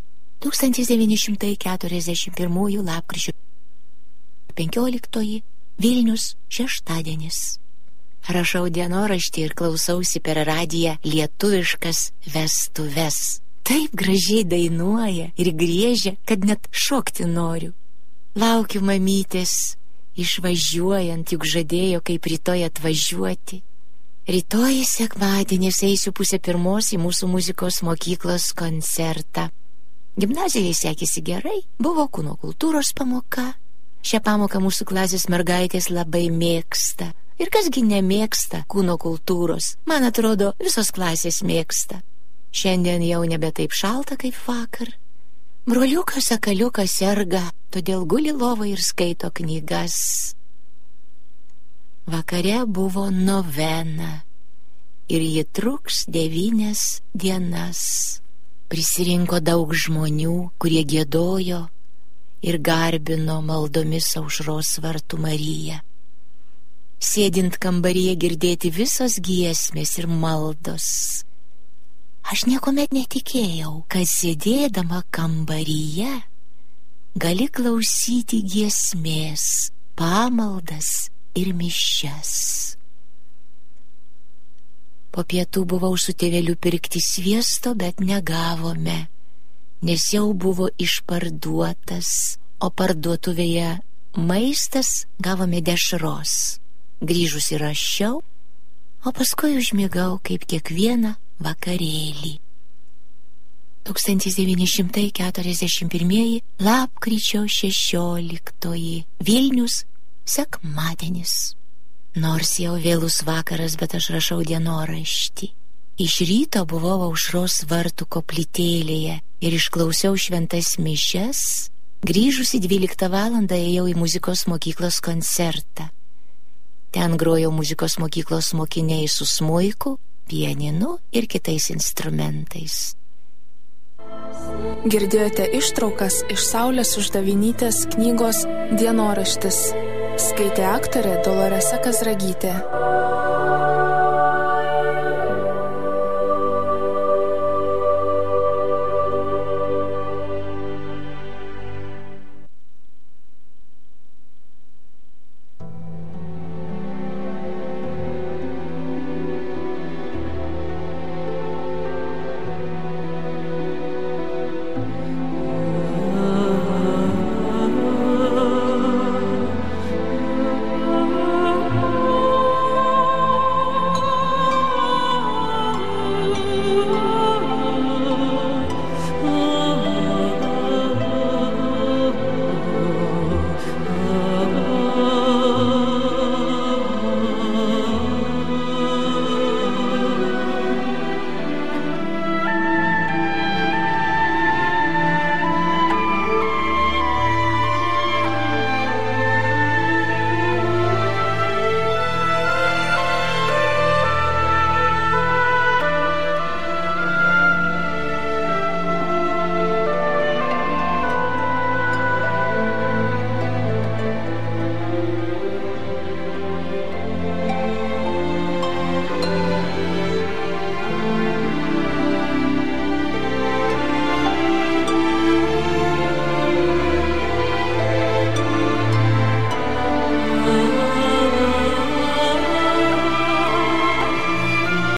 1941 lapkričio 15 Vilnius, šeštadienis. Rašau dienoraštį ir klausausi per radiją lietuviškas vestuves. Taip gražiai dainuoja ir griežia, kad net šokti noriu. Laukiu mamytės, išvažiuojant, juk žadėjo kaip rytoj atvažiuoti. Rytoj sekmadienis eisiu 12:30 į mūsų muzikos mokyklos koncertą. Gimnazijai sekėsi gerai, buvo kūno kultūros pamoka. Šią pamoką mūsų klasės mergaitės labai mėgsta. Ir kasgi nemėgsta kūno kultūros? Man atrodo, visos klasės mėgsta. Šiandien jau nebe taip šalta kaip vakar. Broliukas sakaliukas serga, todėl guli lovoj ir skaito knygas. Vakare buvo novena ir ji truks 9 dienas. Prisirinko daug žmonių, kurie giedojo ir garbino maldomis Aušros vartų Mariją. Sėdint kambaryje girdėti visos giesmės ir maldos. Aš niekuomet netikėjau, kad sėdėdama kambaryje gali klausyti giesmės, pamaldas ir mišias. Po pietų buvau su tėveliu pirkti sviesto, bet negavome, nes jau buvo išparduotas, o parduotuvėje maistas gavome dešros. Grįžusi rašiau, o paskui užmigau kaip kiekvieną vakarėlį. 1941 lapkričio 16 Vilnius, sekmadienis. Nors jau vėlus vakaras, bet aš rašau dienoraštį. Iš ryto buvau Aušros vartų koplytėlėje ir išklausiau šventas mišias. Grįžusi 12 valandą ėjau į muzikos mokyklos koncertą. Ten grojau muzikos mokyklos mokiniai su smuiku, pianinu ir kitais instrumentais. Girdėjote ištraukas iš Saulės Uždavinytės knygos Dienoraštis. Skaitė aktorė Doloresa Kazragytė.